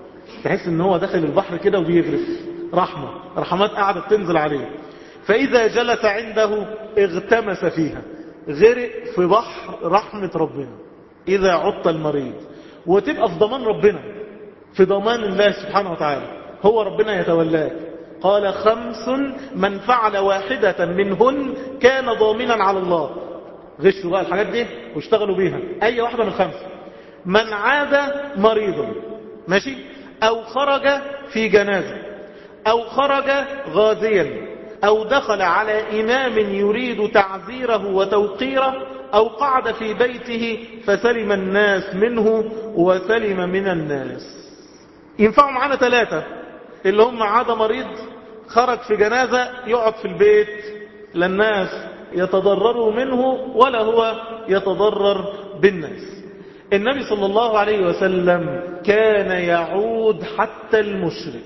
تحس ان هو داخل البحر كده وبيغرف رحمة، رحمات قاعدة تنزل عليه. فإذا جلس عنده اغتمس فيها، غرق في بحر رحمة ربنا. إذا عدت المريض، وتبقى في ضمان ربنا، في ضمان الله سبحانه وتعالى، هو ربنا يتولاك. قال: خمس من فعل واحدة منهن كان ضامنا على الله. غشوا بقى الحاجات دي واشتغلوا بيها، أي واحدة من خمسة. من عاد مريضا، ماشي، أو خرج في جنازة، أو خرج غازيا، أو دخل على إمام يريد تعزيره وتوقيره، أو قعد في بيته فسلم الناس منه وسلم من الناس. ينفعوا معانا ثلاثة، اللي هم عاد مريض، خرج في جنازة، يقعد في البيت، لا الناس يتضرروا منه ولا هو يتضرر بالناس. النبي صلى الله عليه وسلم كان يعود حتى المشرك،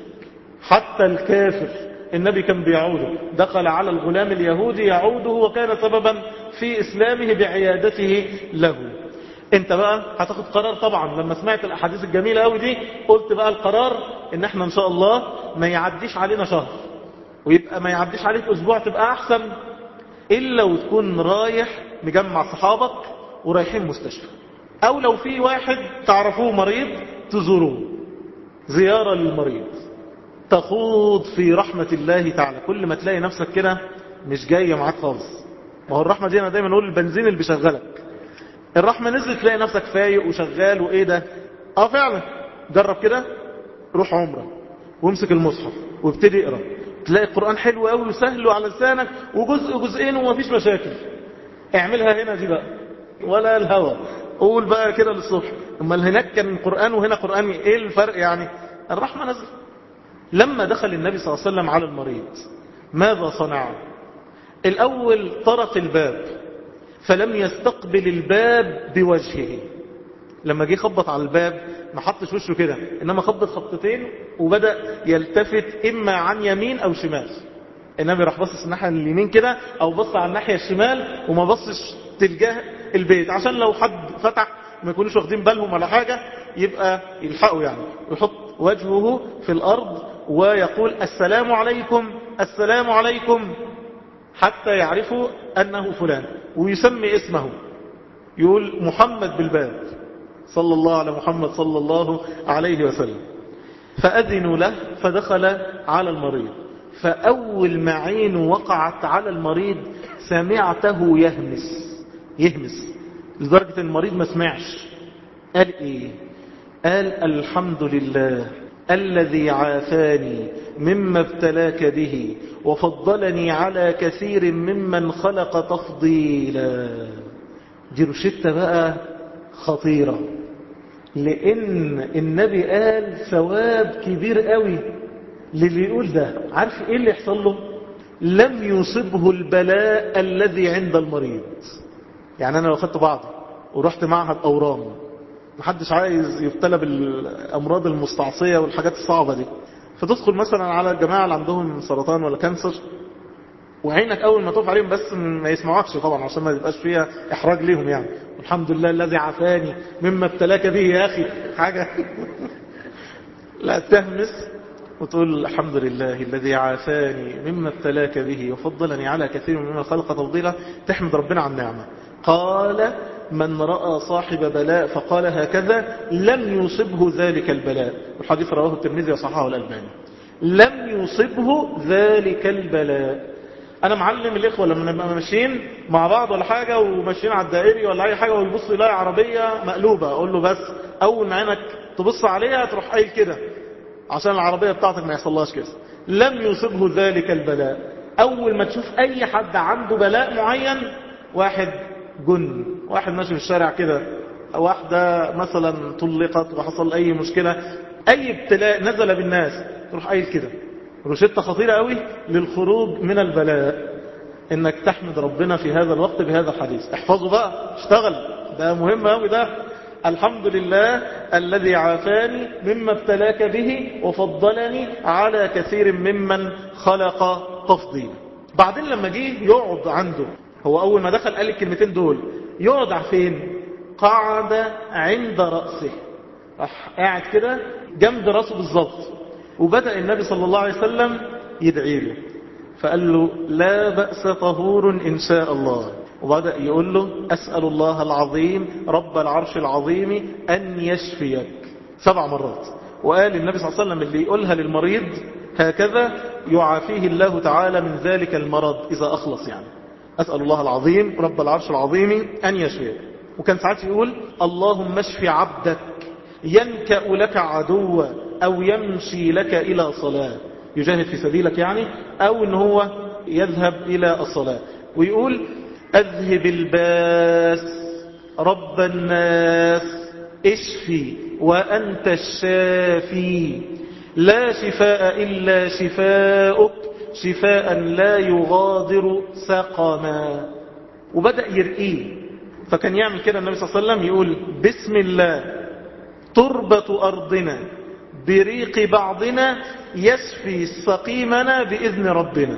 حتى الكافر النبي كان بيعوده. دخل على الغلام اليهودي يعوده، وكان سببا في إسلامه بعيادته له. انت بقى هتاخد قرار طبعا. لما سمعت الأحاديث الجميلة قوي دي، قلت بقى القرار ان احنا ان شاء الله ما يعديش علينا شهر، ويبقى ما يعديش عليك اسبوع، تبقى احسن الا وتكون رايح مجمع صحابك ورايحين مستشفى، او لو في واحد تعرفوه مريض تزوروه زيارة للمريض، تخوض في رحمة الله تعالى. كل ما تلاقي نفسك كده مش جاية معاك خالص. ما هو الرحمة دي انا دايما اقول البنزين اللي بيشغلك. الرحمة نزلت تلاقي نفسك فايق وشغال، وايه ده؟ اه فعلا. جرب كده، روح عمره وامسك المصحف وابتدي اقرا، تلاقي القرآن حلو قوي وسهل وعلى لسانك، وجزء جزئين ومفيش مشاكل. اعملها هنا دي بقى، ولا الهوى. قول بقى كده للصبح. اما هناك كان قرآن وهنا قرآن، ايه الفرق يعني؟ الرحمة نزل. لما دخل النبي صلى الله عليه وسلم على المريض ماذا صنع؟ الأول طرق الباب فلم يستقبل الباب بوجهه. لما جه خبط على الباب ما حطش وشه كده، إنما خبط خبطتين وبدأ يلتفت إما عن يمين أو شمال. النبي راح بصص الناحية اليمين كده أو بص على الناحية الشمال وما بصش تلجاه البيت، عشان لو حد فتح ما يكونوش واخدين بالهم ولا حاجة يبقى يلحقوا يعني. يحط وجهه في الأرض ويقول السلام عليكم السلام عليكم حتى يعرفوا أنه فلان، ويسمي اسمه، يقول محمد بالباب صلى الله على محمد صلى الله عليه وسلم. فأذنوا له فدخل على المريض، فأول ما عينه وقعت على المريض سمعته يهمس يهمس لدرجة المريض ما سمعش. قال ايه؟ قال الحمد لله الذي عافاني مما ابتلاك به وفضلني على كثير ممن خلق تفضيلا. دي روشتة بقى خطيرة، لأن النبي قال ثواب كبير قوي للي يقول ده. عارف ايه اللي يحصل له؟ لم يصبه البلاء الذي عند المريض. يعني انا لو خدت بعضي ورحت معهد اورام، محدش عايز يبتلى بالامراض المستعصية والحاجات الصعبة دي، فتدخل مثلا على الجماعة اللي عندهم سرطان ولا كانسر، وعينك اول ما تقف عليهم بس ما يسمعوكش طبعا عشان ما يبقاش فيها احراج ليهم يعني. الحمد لله الذي عافاني مما ابتلاك به يا اخي حاجة لا تهمس وتقول الحمد لله الذي عافاني مما ابتلاك به وفضلني على كثير مما خلق تفضيلا. تحمد ربنا عن النعمة. قال من رأى صاحب بلاء فقال هكذا لم يصبه ذلك البلاء. والحديث رواه الترمذي وصححه الألباني. لم يصبه ذلك البلاء. انا معلم الاخوه لما نبقى ماشيين مع بعض ولا حاجه وماشيين على الدائري ولا اي حاجه ويبص يلاقي عربيه مقلوبه، اقول له بس اول ما عينك تبص عليها تروح قايل كده عشان العربيه بتاعتك ما يحصلهاش كده. لم يصبه ذلك البلاء. اول ما تشوف اي حد عنده بلاء معين، واحد جن، واحد ماشي في الشارع كده، واحده مثلا طلقت وحصل اي مشكله، اي ابتلاء نزل بالناس، تروح قايل كده. روشتة خطيرة قوي للخروج من البلاء، انك تحمد ربنا في هذا الوقت بهذا الحديث. احفظوا بقى، اشتغل، ده مهم قوي ده. الحمد لله الذي عافاني مما ابتلاك به وفضلني على كثير ممن خلق تفضيلا. بعدين لما جه يقعد عنده، هو اول ما دخل قال الكلمتين دول، يقعد فين؟ قعد عند رأسه، راح قاعد كده جنب رأسه بالظبط. وبدأ النبي صلى الله عليه وسلم يدعي له، فقال له لا بأس طهور إن شاء الله. وبدأ يقول له أسأل الله العظيم رب العرش العظيم أن يشفيك سبع مرات. وقال النبي صلى الله عليه وسلم اللي يقولها للمريض هكذا يعافيه الله تعالى من ذلك المرض إذا أخلص. يعني أسأل الله العظيم رب العرش العظيم أن يشفيك. وكان ساعات يقول اللهم اشف عبدك ينكأ لك عدوا أو يمشي لك إلى صلاة، يجاهد في سبيلك يعني، أو إن هو يذهب إلى الصلاة. ويقول أذهب الباس رب الناس اشفي وأنت الشافي لا شفاء إلا شفاءك شفاء لا يغادر سقما. وبدأ يرقيه. فكان يعمل كده النبي صلى الله عليه وسلم، يقول بسم الله تربة أرضنا بريق بعضنا يشفي سقيمنا بإذن ربنا.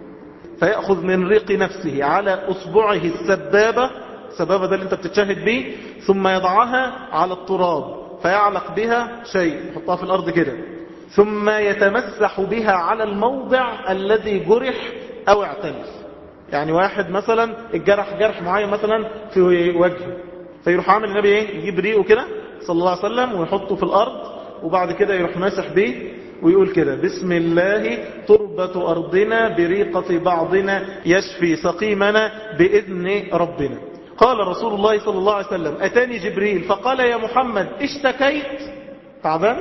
فيأخذ من ريق نفسه على أصبعه السبابة، السبابة ده اللي انت بتتشاهد به، ثم يضعها على التراب فيعلق بها شيء، يحطها في الأرض كده، ثم يتمسح بها على الموضع الذي جرح أو اعتل. يعني واحد مثلا الجرح جرح معين مثلا في وجهه، فيروح عامل النبي ايه؟ يجيب ريقه كده صلى الله عليه وسلم ويحطه في الأرض، وبعد كده يروح ماسح به ويقول كده بسم الله تربة أرضنا بريقة بعضنا يشفي سقيمنا بإذن ربنا. قال رسول الله صلى الله عليه وسلم أتاني جبريل فقال يا محمد اشتكيت تعبان؟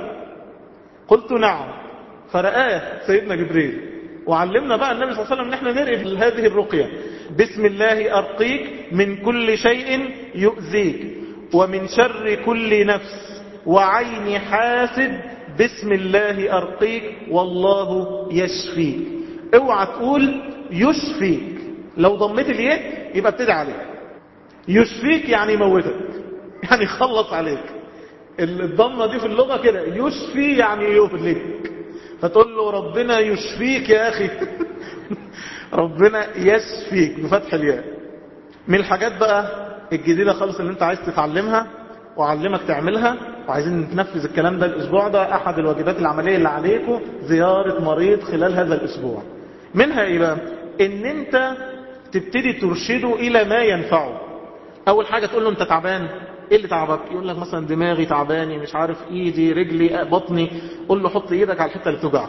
قلت نعم. فرآه سيدنا جبريل وعلمنا بقى النبي صلى الله عليه وسلم نحن نرقي هذه الرقية. بسم الله أرقيك من كل شيء يؤذيك ومن شر كل نفس وعين حاسد بسم الله أرقيك والله يشفيك. اوعى تقول يشفيك، لو ضمت الياء يبقى ابتدي عليك. يشفيك يعني يموتك، يعني يخلص عليك. الضمة دي في اللغة كده، يشفي يعني يهلك، فتقول له ربنا يشفيك يا أخي ربنا يشفيك بفتح الياء. من الحاجات بقى الجديدة خالص اللي انت عايز تتعلمها وعلمك تعملها، وعايزين نتنفذ الكلام ده الأسبوع ده، أحد الواجبات العملية اللي عليكم زيارة مريض خلال هذا الأسبوع. منها إيه بقى؟ إن أنت تبتدي ترشده إلى ما ينفعه. أول حاجة تقول له أنت تعبان، إيه اللي تعبك؟ يقول لك مثلا دماغي تعباني، مش عارف إيدي رجلي بطني. قول له حط إيدك على الحتة اللي توجعك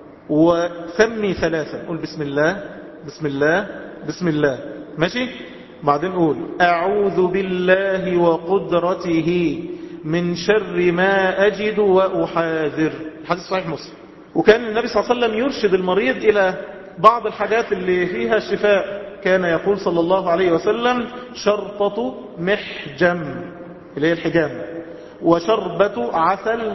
وسمي ثلاثة، قول بسم الله بسم الله بسم الله، ماشي؟ بعدين قول أعوذ بالله وقدرته من شر ما أجد وأحاذر. الحديث صحيح مسلم. وكان النبي صلى الله عليه وسلم يرشد المريض إلى بعض الحاجات اللي فيها الشفاء. كان يقول صلى الله عليه وسلم شرطة محجم اللي هي الحجام، وشربة عسل،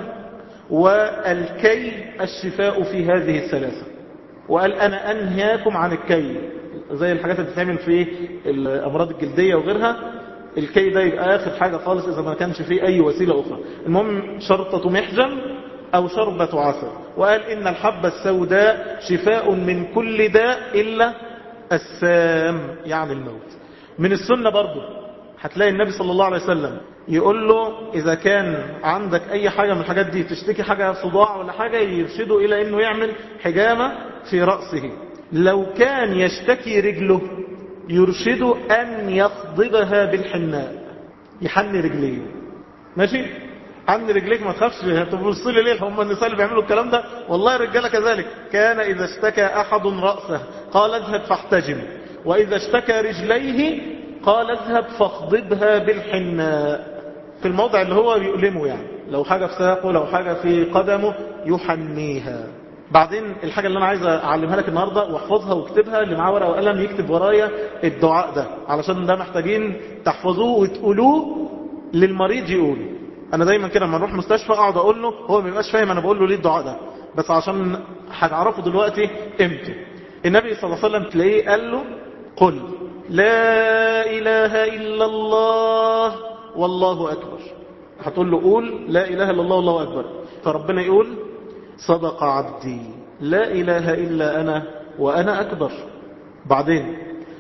والكي الشفاء في هذه الثلاثة. وقال أنا أنهاكم عن الكي، زي الحاجات اللي بتتعمل في الأمراض الجلدية وغيرها. الكي ده يبقى آخر حاجة خالص إذا ما كانش فيه أي وسيلة أخرى. المهم شرطة محجم أو شربة عسل. وقال إن الحبة السوداء شفاء من كل داء إلا السام يعني الموت. من السنة برضو هتلاقي النبي صلى الله عليه وسلم يقول له إذا كان عندك أي حاجة من الحاجات دي، تشتكي حاجة صداع ولا حاجة، يرشده إلى أنه يعمل حجامة في رأسه. لو كان يشتكي رجله يرشده أن يخضبها بالحناء، يحني رجليه، ماشي؟ حني رجليك ما تخافش، تبص لي ليه؟ هم النساء اللي بيعملوا الكلام ده؟ والله الرجاله كذلك. كان إذا اشتكى أحد رأسه قال اذهب فاحتجم، وإذا اشتكى رجليه قال اذهب فاخضبها بالحناء، في الموضع اللي هو يؤلمه، يعني لو حاجة في ساقه لو حاجة في قدمه يحنيها. بعدين الحاجة اللي أنا عايز أعلمها لك النهاردة واحفظها واكتبها، اللي معاه ورقة وقلم يكتب ورايا الدعاء ده، علشان ده محتاجين تحفظوه وتقولوه للمريض يقوله. أنا دايما كده لما نروح مستشفى أقعد أقول له، هو ما بيبقاش فاهم أنا بقول له ليه الدعاء ده، بس عشان هتعرفوا دلوقتي قيمته. النبي صلى الله عليه وسلم تلاقيه قال له قل لا إله إلا الله والله أكبر. هتقول له قول لا إله إلا الله والله أكبر، فربنا يقول صدق عبدي لا إله إلا أنا وأنا أكبر. بعدين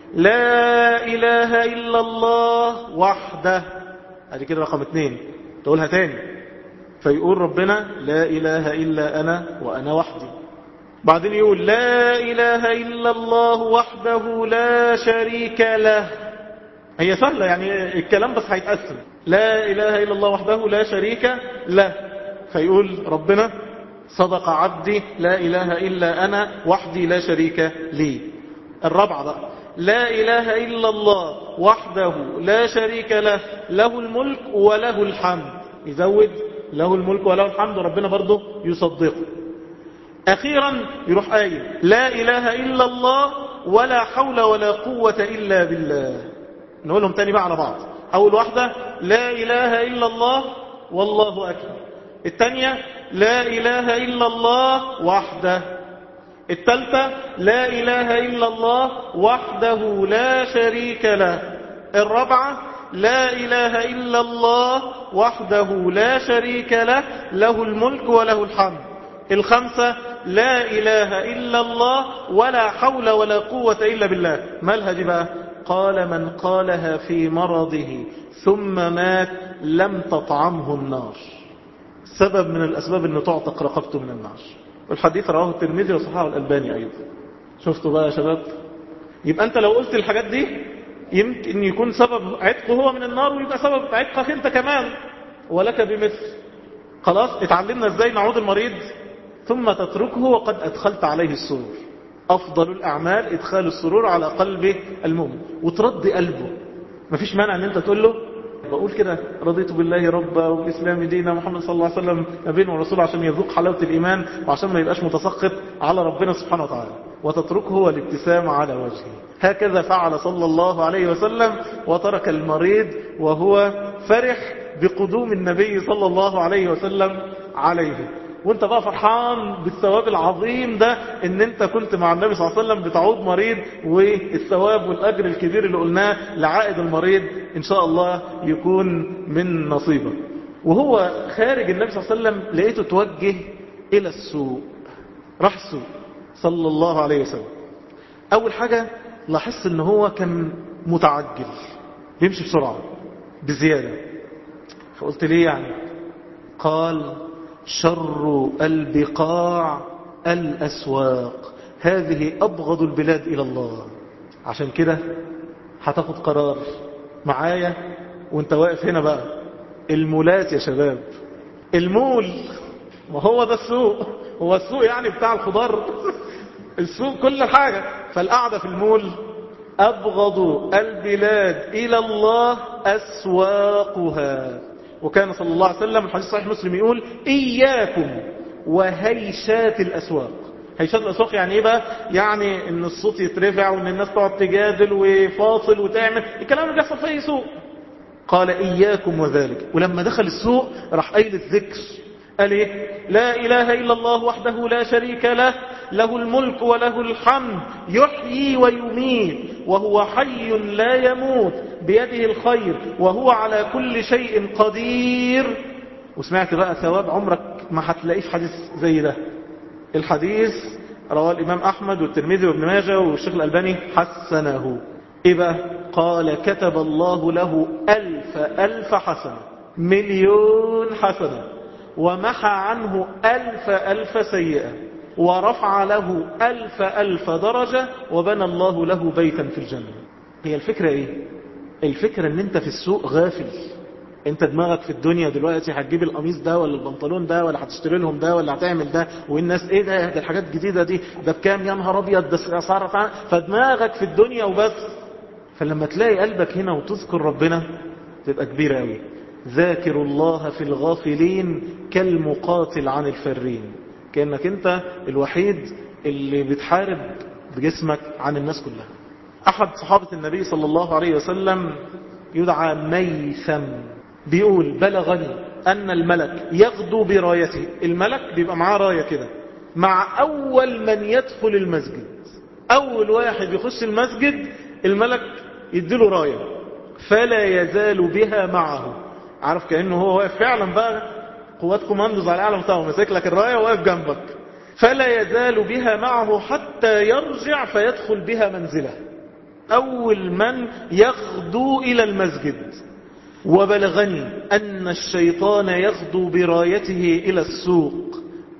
لا إله إلا الله وحده، هذه كده رقم اتنين، تقولها تاني، فيقول ربنا لا إله إلا أنا وأنا وحدي. بعدين يقول لا إله إلا الله وحده لا شريك له. هي سهلة يعني الكلام، بس هيتقسم. لا إله إلا الله وحده لا شريك له، فيقول ربنا صدق عبدي لا إله إلا أنا وحدي لا شريك لي. الرابعة بقى لا إله إلا الله وحده لا شريك له له الملك وله الحمد، يزود له الملك وله الحمد، ربنا برضه يصدقه. أخيرا يروح قايل لا إله إلا الله ولا حول ولا قوة إلا بالله. نقولهم تاني بقى على بعض. أول واحدة لا إله إلا الله والله أكبر. الثانية لا إله إلا الله وحده. الثالثة لا إله إلا الله وحده لا شريك له. الرابعة لا إله إلا الله وحده لا شريك له له الملك وله الحمد. الخمسة لا إله إلا الله ولا حول ولا قوة إلا بالله. مالها دي بقى؟ قال من قالها في مرضه ثم مات لم تطعمه النار. سبب من الأسباب أنه تعتق رقبته من النار. والحديث رواه الترمذي وصححه الألباني أيضا. شفتوا بقى يا شباب؟ يبقى أنت لو قلت الحاجات دي يمكن يكون سبب عتقه هو من النار، ويبقى سبب عتقك أنت كمان ولك بمثل. خلاص اتعلمنا ازاي نعود المريض. ثم تتركه وقد أدخلت عليه السرور. أفضل الأعمال إدخال السرور على قلب المؤمن، وترضي قلبه. مفيش مانع أن أنت تقول له بقول كده رضيت بالله ربا وبالإسلام دينا محمد صلى الله عليه وسلم نبينا ورسوله، عشان يذوق حلاوة الإيمان وعشان ما يبقاش متسخط على ربنا سبحانه وتعالى. وتتركه والابتسام على وجهه. هكذا فعل صلى الله عليه وسلم، وترك المريض وهو فرح بقدوم النبي صلى الله عليه وسلم عليه. وانت بقى فرحان بالثواب العظيم ده ان انت كنت مع النبي صلى الله عليه وسلم بتعود مريض، والثواب والاجر الكبير اللي قلناه لعائد المريض ان شاء الله يكون من نصيبك. وهو خارج النبي صلى الله عليه وسلم لقيته توجه الى السوق، راح السوق صلى الله عليه وسلم. اول حاجة لاحظت ان هو كان متعجل، بيمشي بسرعة بزيادة. فقلت ليه يعني؟ قال شر البقاع الأسواق، هذه أبغض البلاد إلى الله. عشان كده هتاخد قرار معايا وانت واقف هنا بقى. المولات يا شباب، المول ما هو ده السوق، هو السوق يعني بتاع الخضار السوق كل حاجة. فالقعدة في المول أبغض البلاد إلى الله أسواقها. وكان صلى الله عليه وسلم الحديث صحيح مسلم يقول إياكم وهيشات الأسواق. هيشات الأسواق يعني إيه بقى؟ يعني إن الصوت يترفع وإن الناس تقعد تجادل وفاصل وتعمل الكلام اللي بيحصل في أي سوق. قال إياكم وذلك. ولما دخل السوق راح قايل الذكر، قال إيه؟ لا إله إلا الله وحده لا شريك له، له الملك وله الحمد، يحيي ويميت وهو حي لا يموت، بيده الخير وهو على كل شيء قدير. وسمعت بقى ثواب عمرك ما هتلاقيه في حديث زي ده. الحديث رواه الإمام أحمد والترمذي وابن ماجه والشيخ الألباني حسنه. إيه بقى؟ قال كتب الله له ألف ألف حسنة، مليون حسنة، ومحى عنه ألف ألف سيئة، ورفع له ألف ألف درجة، وبنى الله له بيتا في الجنة. هي الفكرة ايه؟ الفكرة ان انت في السوق غافل. انت دماغك في الدنيا دلوقتي هتجيب القميص ده ولا البنطلون ده ولا هتشتري لهم ده ولا هتعمل ده، والناس ايه ده ده الحاجات الجديدة دي ده بكام يا نهار ابيض ده اسعار. فدماغك في الدنيا وبس. فلما تلاقي قلبك هنا وتذكر ربنا تبقى كبيرة قوي. ذاكر الله في الغافلين كالمقاتل عن الفرين. كأنك انت الوحيد اللي بتحارب بجسمك عن الناس كلها. احد صحابة النبي صلى الله عليه وسلم يدعى ميثم بيقول بلغني ان الملك يغدو برايته. الملك بيبقى معاه راية كده مع اول من يدخل المسجد. اول واحد يخش المسجد الملك يديله راية فلا يزال بها معه. عارف كأنه هو واقف فعلا بقى قوات كوماندوز على العالم بتاعه، مسك لك الراية واقف جنبك. فلا يزال بها معه حتى يرجع فيدخل بها منزله. أول من يغدو إلى المسجد. وبلغني أن الشيطان يغدو برايته إلى السوق،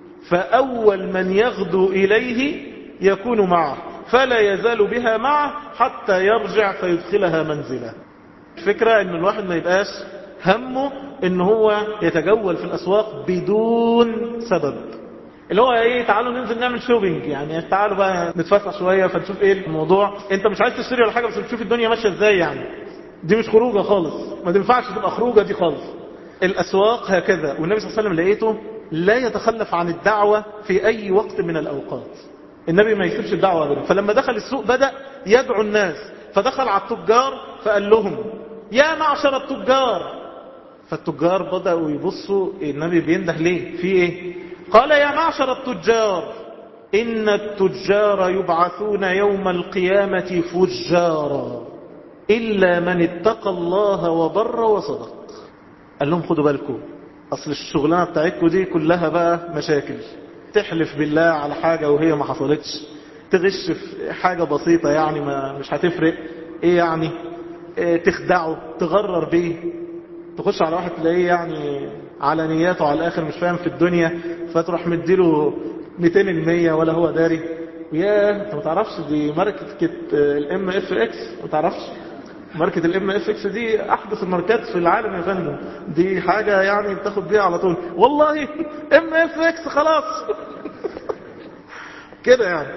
فأول من يغدو إليه يكون معه فلا يزال بها معه حتى يرجع فيدخلها منزله. الفكرة أن الواحد ما يبقاش همه ان هو يتجول في الاسواق بدون سبب. اللي هو ايه، تعالوا ننزل نعمل شوبينج، يعني تعالوا بقى نتفسح شوية فنشوف ايه الموضوع. انت مش عايز تشتري ولا حاجة بس بتشوف الدنيا ماشية ازاي. يعني دي مش خروجة خالص، ما تنفعش تبقى خروجة دي خالص. الاسواق هكذا. والنبي صلى الله عليه وسلم لقيته لا يتخلف عن الدعوة في اي وقت من الاوقات. النبي ما يسيبش الدعوة ابدا. فلما دخل السوق بدأ يدعو الناس، فدخل على التجار فقال لهم يا معشر التجار. فالتجار بدأوا يبصوا النبي بينده ليه، في ايه؟ قال يا معشر التجار إن التجار يبعثون يوم القيامة فجارا إلا من اتقى الله وبر وصدق. قال لهم خدوا بالكم، أصل الشغلانة بتاعتكم دي كلها بقى مشاكل. تحلف بالله على حاجة وهي ما حصلتش، تغش في حاجة بسيطة يعني ما مش هتفرق ايه يعني، إيه تخدعه تغرر بيه. تخش على واحد تلاقيه يعني على نياته على الاخر مش فاهم في الدنيا، فتروح مديله مئتين المية ولا هو داري. ياه انت ما تعرفش دي ماركة الام اف اكس، ما تعرفش ماركة الام اف اكس دي احدث الماركات في العالم يا فندم، دي حاجة يعني بتاخد بيها على طول. والله ام اف اكس خلاص كده يعني.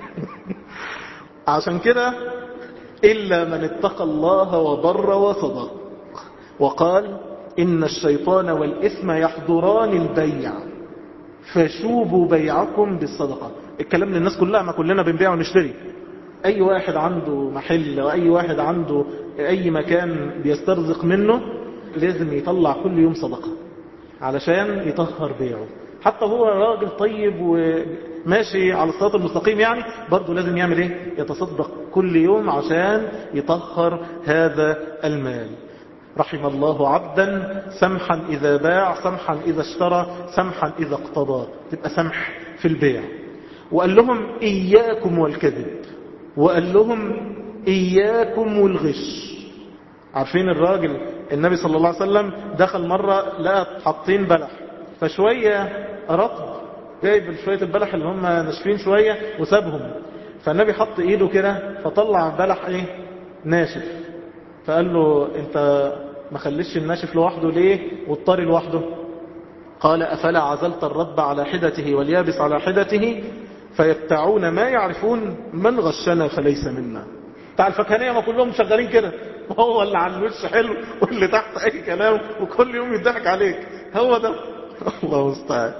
عشان كده إلا من اتقى الله وبر وصدق. وقال إن الشيطان والإثم يحضران البيع فشوبوا بيعكم بالصدقة. الكلام للناس كلها، ما كلنا بنبيع ونشتري. أي واحد عنده محل وأي واحد عنده أي مكان بيسترزق منه لازم يطلع كل يوم صدقة علشان يطهر بيعه. حتى هو راجل طيب وماشي على الصراط المستقيم يعني برضه لازم يعمل ايه؟ يتصدق كل يوم عشان يطهر هذا المال. رحم الله عبدا سمحا إذا باع سمحا إذا اشترى سمحا إذا اقتضى. تبقى سمح في البيع. وقال لهم إياكم والكذب، وقال لهم إياكم والغش. عارفين الراجل النبي صلى الله عليه وسلم دخل مرة لقى حاطين بلح، فشوية رطب جايب شوية البلح اللي هم ناشفين شوية وسابهم، فالنبي حط ايده كده فطلع بلح ايه ناشف، فقال له انت ما خليش الناشف لوحده ليه والطري لوحده؟ قال أفلا عزلت الرب على حدته واليابس على حدته فيبتعون ما يعرفون من غشنا فليس منا. بتاع الفكهانية ما كلهم شغالين كده، هو اللي على الوش حلو واللي تحت اي كلام وكل يوم يضحك عليك، هو ده. الله مستعان.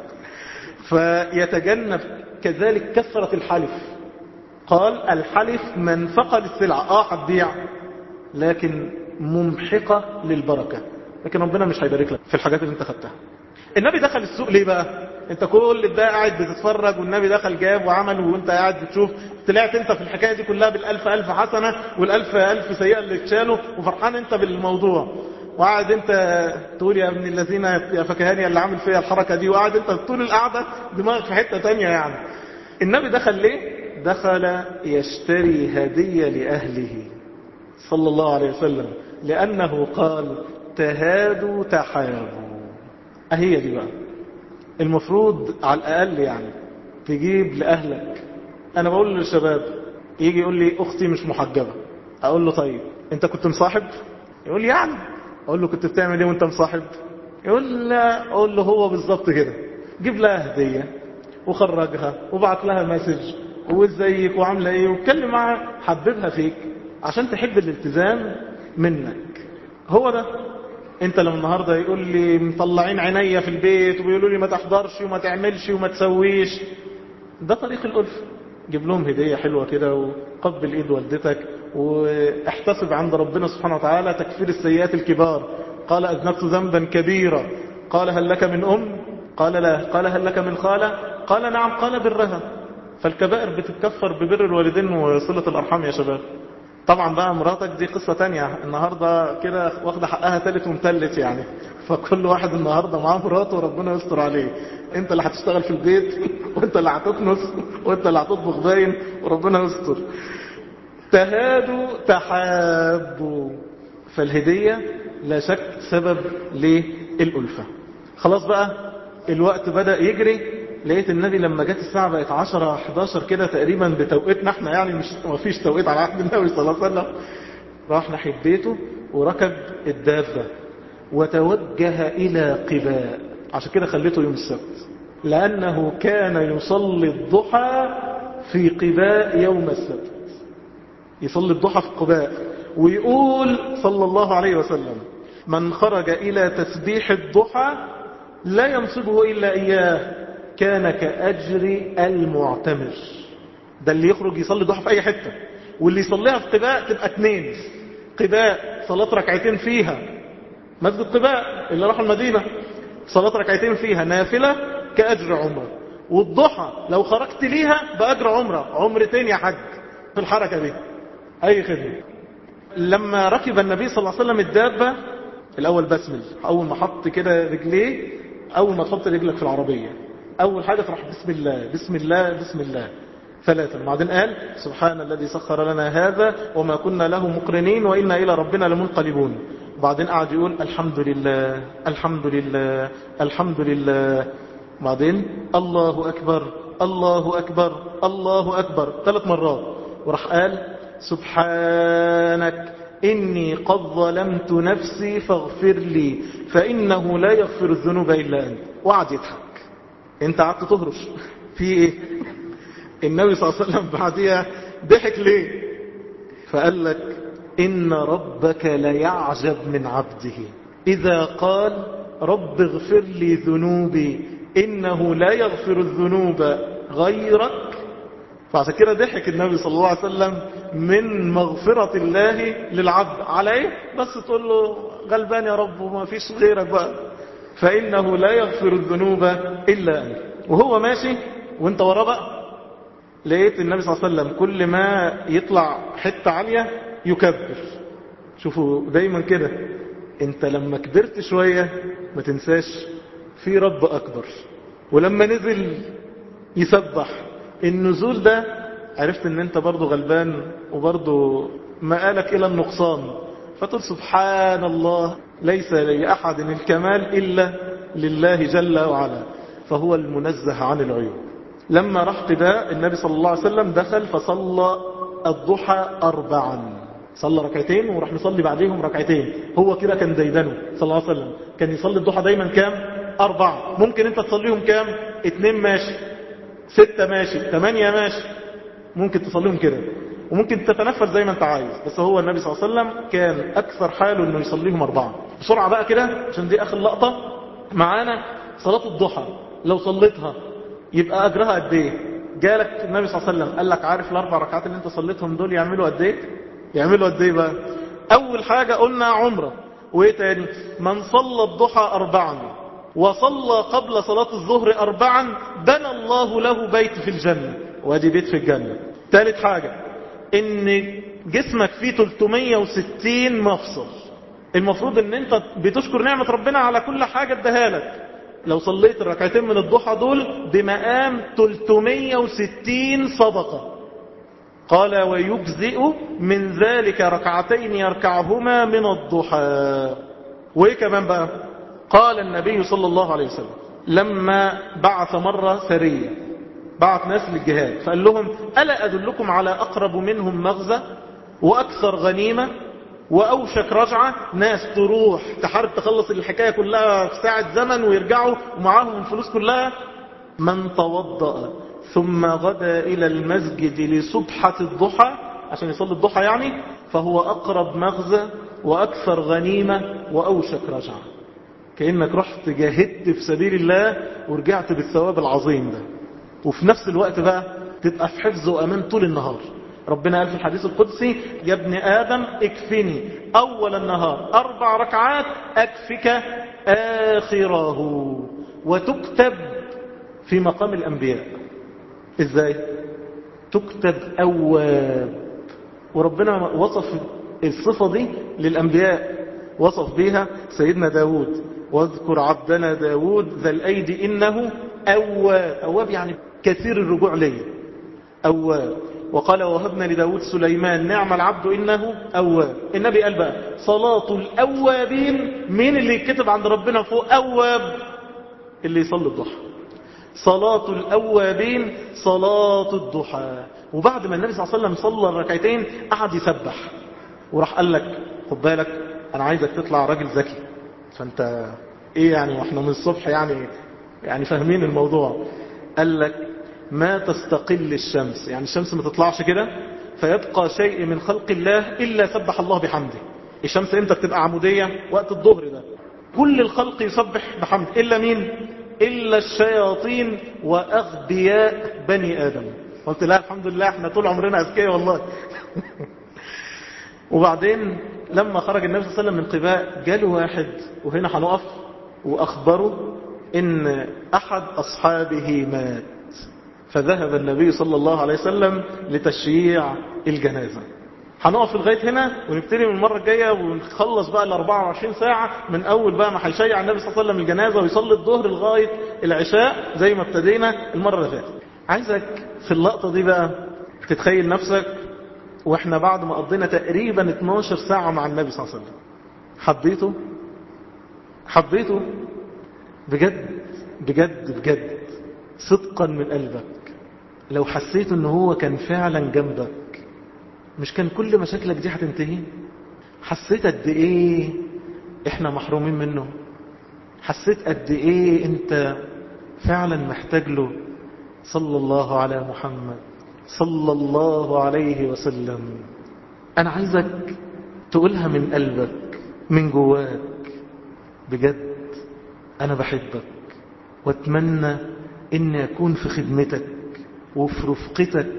فيتجنب كذلك كثرة الحلف. قال الحلف منفقة للسلعة، اه هتبيع لكن ممحقة للبركة، لكن ربنا مش هيبارك لك في الحاجات اللي انت خدتها. النبي دخل السوق ليه بقى؟ انت كل ده قاعد بتتفرج والنبي دخل جاب وعمل وانت قاعد بتشوف، طلعت انت في الحكاية دي كلها بالالف الف حسنة والالف الف سيئة اللي اتشالوا وفرحان انت بالموضوع، وقاعد انت تقول يا ابن الذين يا فكهاني اللي عامل فيها الحركة دي، وقاعد انت طول القعدة دماغك في حتة تانية يعني. النبي دخل ليه؟ دخل يشتري هدية لأهله صلى الله عليه وسلم، لأنه قال تهادوا تحابوا. أهي دي بقى المفروض على الأقل يعني تجيب لأهلك. أنا بقول للشباب يجي يقول لي أختي مش محجبة، أقول له طيب أنت كنت مصاحب؟ يقول لي يعني. أقول له كنت بتعمل إيه وأنت مصاحب؟ يقول لا. أقول له هو بالظبط كده، جيب لها هدية وخرجها وبعت لها مسج وازيك وعامله ايه واتكلم معها، حببها فيك عشان تحب الالتزام منك. هو ده. انت لما النهارده يقول لي مطلعين عينيا في البيت وبيقولوا لي ما تحضرش وما تعملش وما تسويش، ده طريق الألفة. جيب لهم هدية حلوة كده وقبل ايد والدتك واحتسب عند ربنا سبحانه وتعالى تكفير السيئات الكبار. قال أذنبت ذنبا كبيرا، قال هل لك من أم؟ قال لا. قال هل لك من خالة؟ قال نعم. قال برها. فالكبائر بتتكفر ببر الوالدين وصلة الأرحام يا شباب. طبعا بقى مراتك دي قصة تانية، النهاردة كده واخدة حقها تالت ومتلت يعني، فكل واحد النهاردة معاه مراته وربنا يستر عليه. انت اللي هتشتغل في البيت وانت اللي هتكنس وانت اللي هتطبخ باين وربنا يستر. تهادوا تحابوا. فالهدية لا شك سبب للألفة. خلاص بقى الوقت بدأ يجري. لقيت النبي لما جت الساعة بقت عشرة حداشر كده تقريبا بتوقيتنا احنا يعني، مش ما فيش توقيت على عهد النبي صلى الله عليه وسلم، راح ناحية بيته وركب الدابة وتوجه إلى قباء. عشان كده خليته يوم السبت، لأنه كان يصلي الضحى في قباء يوم السبت. يصلي الضحى في قباء ويقول صلى الله عليه وسلم من خرج إلى تسبيح الضحى لا ينصبه إلا إياه كان كأجر المعتمر. ده اللي يخرج يصلي ضحى في أي حتة، واللي يصليها في قباء تبقى اتنين. قباء صلاة ركعتين فيها، مسجد قباء اللي راح المدينة صلاة ركعتين فيها نافلة كأجر عمره، والضحى لو خرجت ليها بأجر عمره، عمرتين يا حج في الحركة دي، أي خدمة. لما ركب النبي صلى الله عليه وسلم الدابة الأول بسمل، أول ما حط كده رجليه، أول ما تحط رجلك في العربية أول حاجة تروح بسم الله بسم الله بسم الله ثلاثا. بعدين قال سبحان الذي سخر لنا هذا وما كنا له مقرنين وإنا إلى ربنا لمنقلبون. بعدين قعد يقول الحمد لله الحمد لله الحمد لله. بعدين الله أكبر الله أكبر الله أكبر ثلاث مرات، وراح قال سبحانك إني قد ظلمت نفسي فاغفر لي فإنه لا يغفر الذنوب إلا أنت. وقعد يضحك. انت قعدت تهرش في ايه؟ النبي صلى الله عليه وسلم بعديها ضحك ليه؟ فقال لك إن ربك ليعجب من عبده إذا قال رب اغفر لي ذنوبي إنه لا يغفر الذنوب غيرك فعشان كده ضحك النبي صلى الله عليه وسلم من مغفرة الله للعبد على ايه؟ بس تقول له غلبان يا رب وما فيش غيرك بقى، فإنه لا يغفر الذنوب إلا أنت. وهو ماشي وانت وراه بقى، لقيت النبي صلى الله عليه وسلم كل ما يطلع حتة عالية يكبر. شوفوا دايما كده، انت لما كبرت شوية ما تنساش في رب أكبر. ولما نزل يسبح، النزول ده عرفت ان انت برضو غلبان وبرضو مآلك الى النقصان، فتقول سبحان الله ليس لأحد الكمال إلا لله جل وعلا، فهو المنزه عن العيوب. لما راح قداء النبي صلى الله عليه وسلم دخل فصلى الضحى أربعا، صلى ركعتين وراح نصلي بعدهم ركعتين. هو كده كان ديدنه صلى الله عليه وسلم، كان يصلي الضحى دايما كام؟ أربعة. ممكن انت تصليهم كام؟ اتنين ماشي، ستة ماشي، تمانية ماشي، ممكن تصليهم كده، وممكن تتنفذ زي ما انت عايز. بس هو النبي صلى الله عليه وسلم كان أكثر حاله انه يصليهم أربعة. بسرعة بقى كده عشان دي آخر لقطة معانا. صلاة الضحى لو صليتها يبقى أجرها قد ايه؟ جالك النبي صلى الله عليه وسلم قال لك عارف الأربع ركعات اللي انت صليتهم دول يعملوا قد ايه؟ يعملوا قد ايه بقى؟ أول حاجة قلنا عمرة. وايه تاني؟ من صلى الضحى أربعا وصلى قبل صلاة الظهر أربعا بنى الله له بيت في الجنة، وادي بيت في الجنة. ثالث حاجة ان جسمك فيه ثلاثمية وستين مفصل، المفروض ان انت بتشكر نعمة ربنا على كل حاجة اداها لك. لو صليت الركعتين من الضحى دول بمقام ثلاثمية وستين صدقة. قال ويجزئ من ذلك ركعتين يركعهما من الضحى. وايه كمان بقى؟ قال النبي صلى الله عليه وسلم لما بعث مرة سرية، بعث ناس للجهاد، فقال لهم ألا أدلكم على أقرب منهم مغزى وأكثر غنيمة وأوشك رجعة؟ ناس تروح تحارب تخلص الحكاية كلها في ساعة زمن ويرجعوا ومعاهم الفلوس كلها. من توضأ ثم غدا إلى المسجد لسبحة الضحى، عشان يصلي الضحى يعني، فهو أقرب مغزى وأكثر غنيمة وأوشك رجعة. كأنك رحت جاهدت في سبيل الله ورجعت بالثواب العظيم ده، وفي نفس الوقت بقى تبقى في حفظ وأمان طول النهار. ربنا قال في الحديث القدسي يا ابن آدم اكفني أول النهار أربع ركعات أكفك آخره، وتكتب في مقام الأنبياء. إزاي؟ تكتب أواب. وربنا وصف الصفة دي للأنبياء، وصف بها سيدنا داود واذكر عبدنا داود ذا الأيدي إنه أواب. أواب يعني كثير الرجوع لي، أواب. وقال وهبنا لداود سليمان نعم العبد إنه أواب. النبي قال بقى صلاة الأوابين، مين اللي يكتب عند ربنا فوق أواب؟ اللي يصلي الضحى. صلاة الأوابين صلاة الضحى. وبعد ما النبي صلى الله عليه وسلم صلى الركعتين قعد يسبح، وراح قال لك خد بالك أنا عايزك تطلع راجل ذكي. فأنت إيه يعني وإحنا من الصبح يعني يعني فاهمين الموضوع. قال لك ما تستقل الشمس، يعني الشمس ما تطلعش كده فيبقى شيء من خلق الله إلا سبح الله بحمده. الشمس امتى بتبقى عمودية؟ وقت الظهر ده كل الخلق يسبح بحمد، إلا مين؟ إلا الشياطين وأغبياء بني آدم. قلت لا الحمد لله احنا طول عمرنا أذكياء والله. وبعدين لما خرج النبي صلى الله عليه وسلم من قباء جاله واحد، وهنا هنقف، وأخبره إن أحد أصحابه مات، فذهب النبي صلى الله عليه وسلم لتشييع الجنازة. هنقف لغاية هنا ونبتدي من المرة الجاية ونخلص بقى ال أربعة وعشرين ساعة من أول بقى ما هيشيع النبي صلى الله عليه وسلم الجنازة ويصلي الظهر لغاية العشاء زي ما ابتدينا المرة اللي فاتت. عايزك في اللقطة دي بقى تتخيل نفسك واحنا بعد ما قضينا تقريبا اتناشر ساعة مع النبي صلى الله عليه وسلم. حبيته؟ حبيته بجد بجد بجد صدقا من قلبك. لو حسيت ان هو كان فعلا جنبك مش كان كل مشاكلك دي هتنتهي؟ حسيت قد ايه احنا محرومين منه؟ حسيت قد ايه انت فعلا محتاج له؟ صلى الله على محمد صلى الله عليه وسلم. انا عايزك تقولها من قلبك من جواك بجد انا بحبك واتمنى اني اكون في خدمتك وفي رفقتك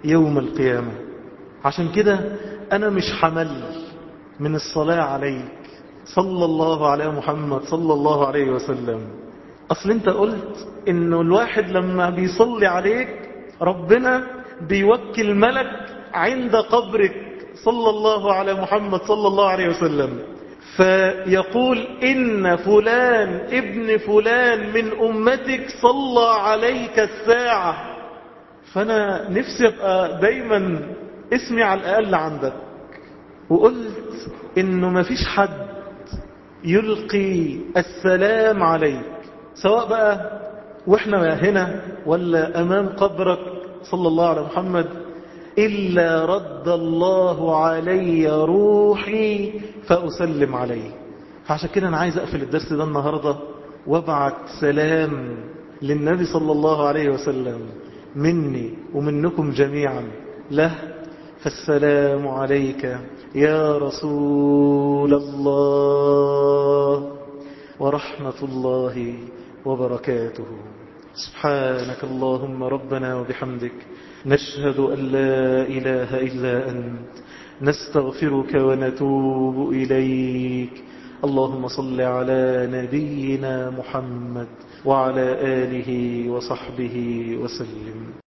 يوم القيامة. عشان كده أنا مش حمل من الصلاة عليك صلى الله على محمد صلى الله عليه وسلم. أصل أنت قلت إنه الواحد لما بيصلي عليك ربنا بيوكل ملك عند قبرك صلى الله على محمد صلى الله عليه وسلم، فيقول إن فلان ابن فلان من أمتك صلى عليك الساعة. فأنا نفسي أبقى دايما اسمي على الأقل عندك. وقلت إنه ما فيش حد يلقي السلام عليك سواء بقى وإحنا هنا ولا أمام قبرك صلى الله على محمد إلا رد الله علي روحي فأسلم عليه. فعشان كده أنا عايز أقفل الدرس ده النهاردة وابعت سلام للنبي صلى الله عليه وسلم مني ومنكم جميعا له. فالسلام عليك يا رسول الله ورحمة الله وبركاته. سبحانك اللهم ربنا وبحمدك نشهد أن لا إله إلا أنت نستغفرك ونتوب إليك. اللهم صل على نبينا محمد وعلى آله وصحبه وسلم.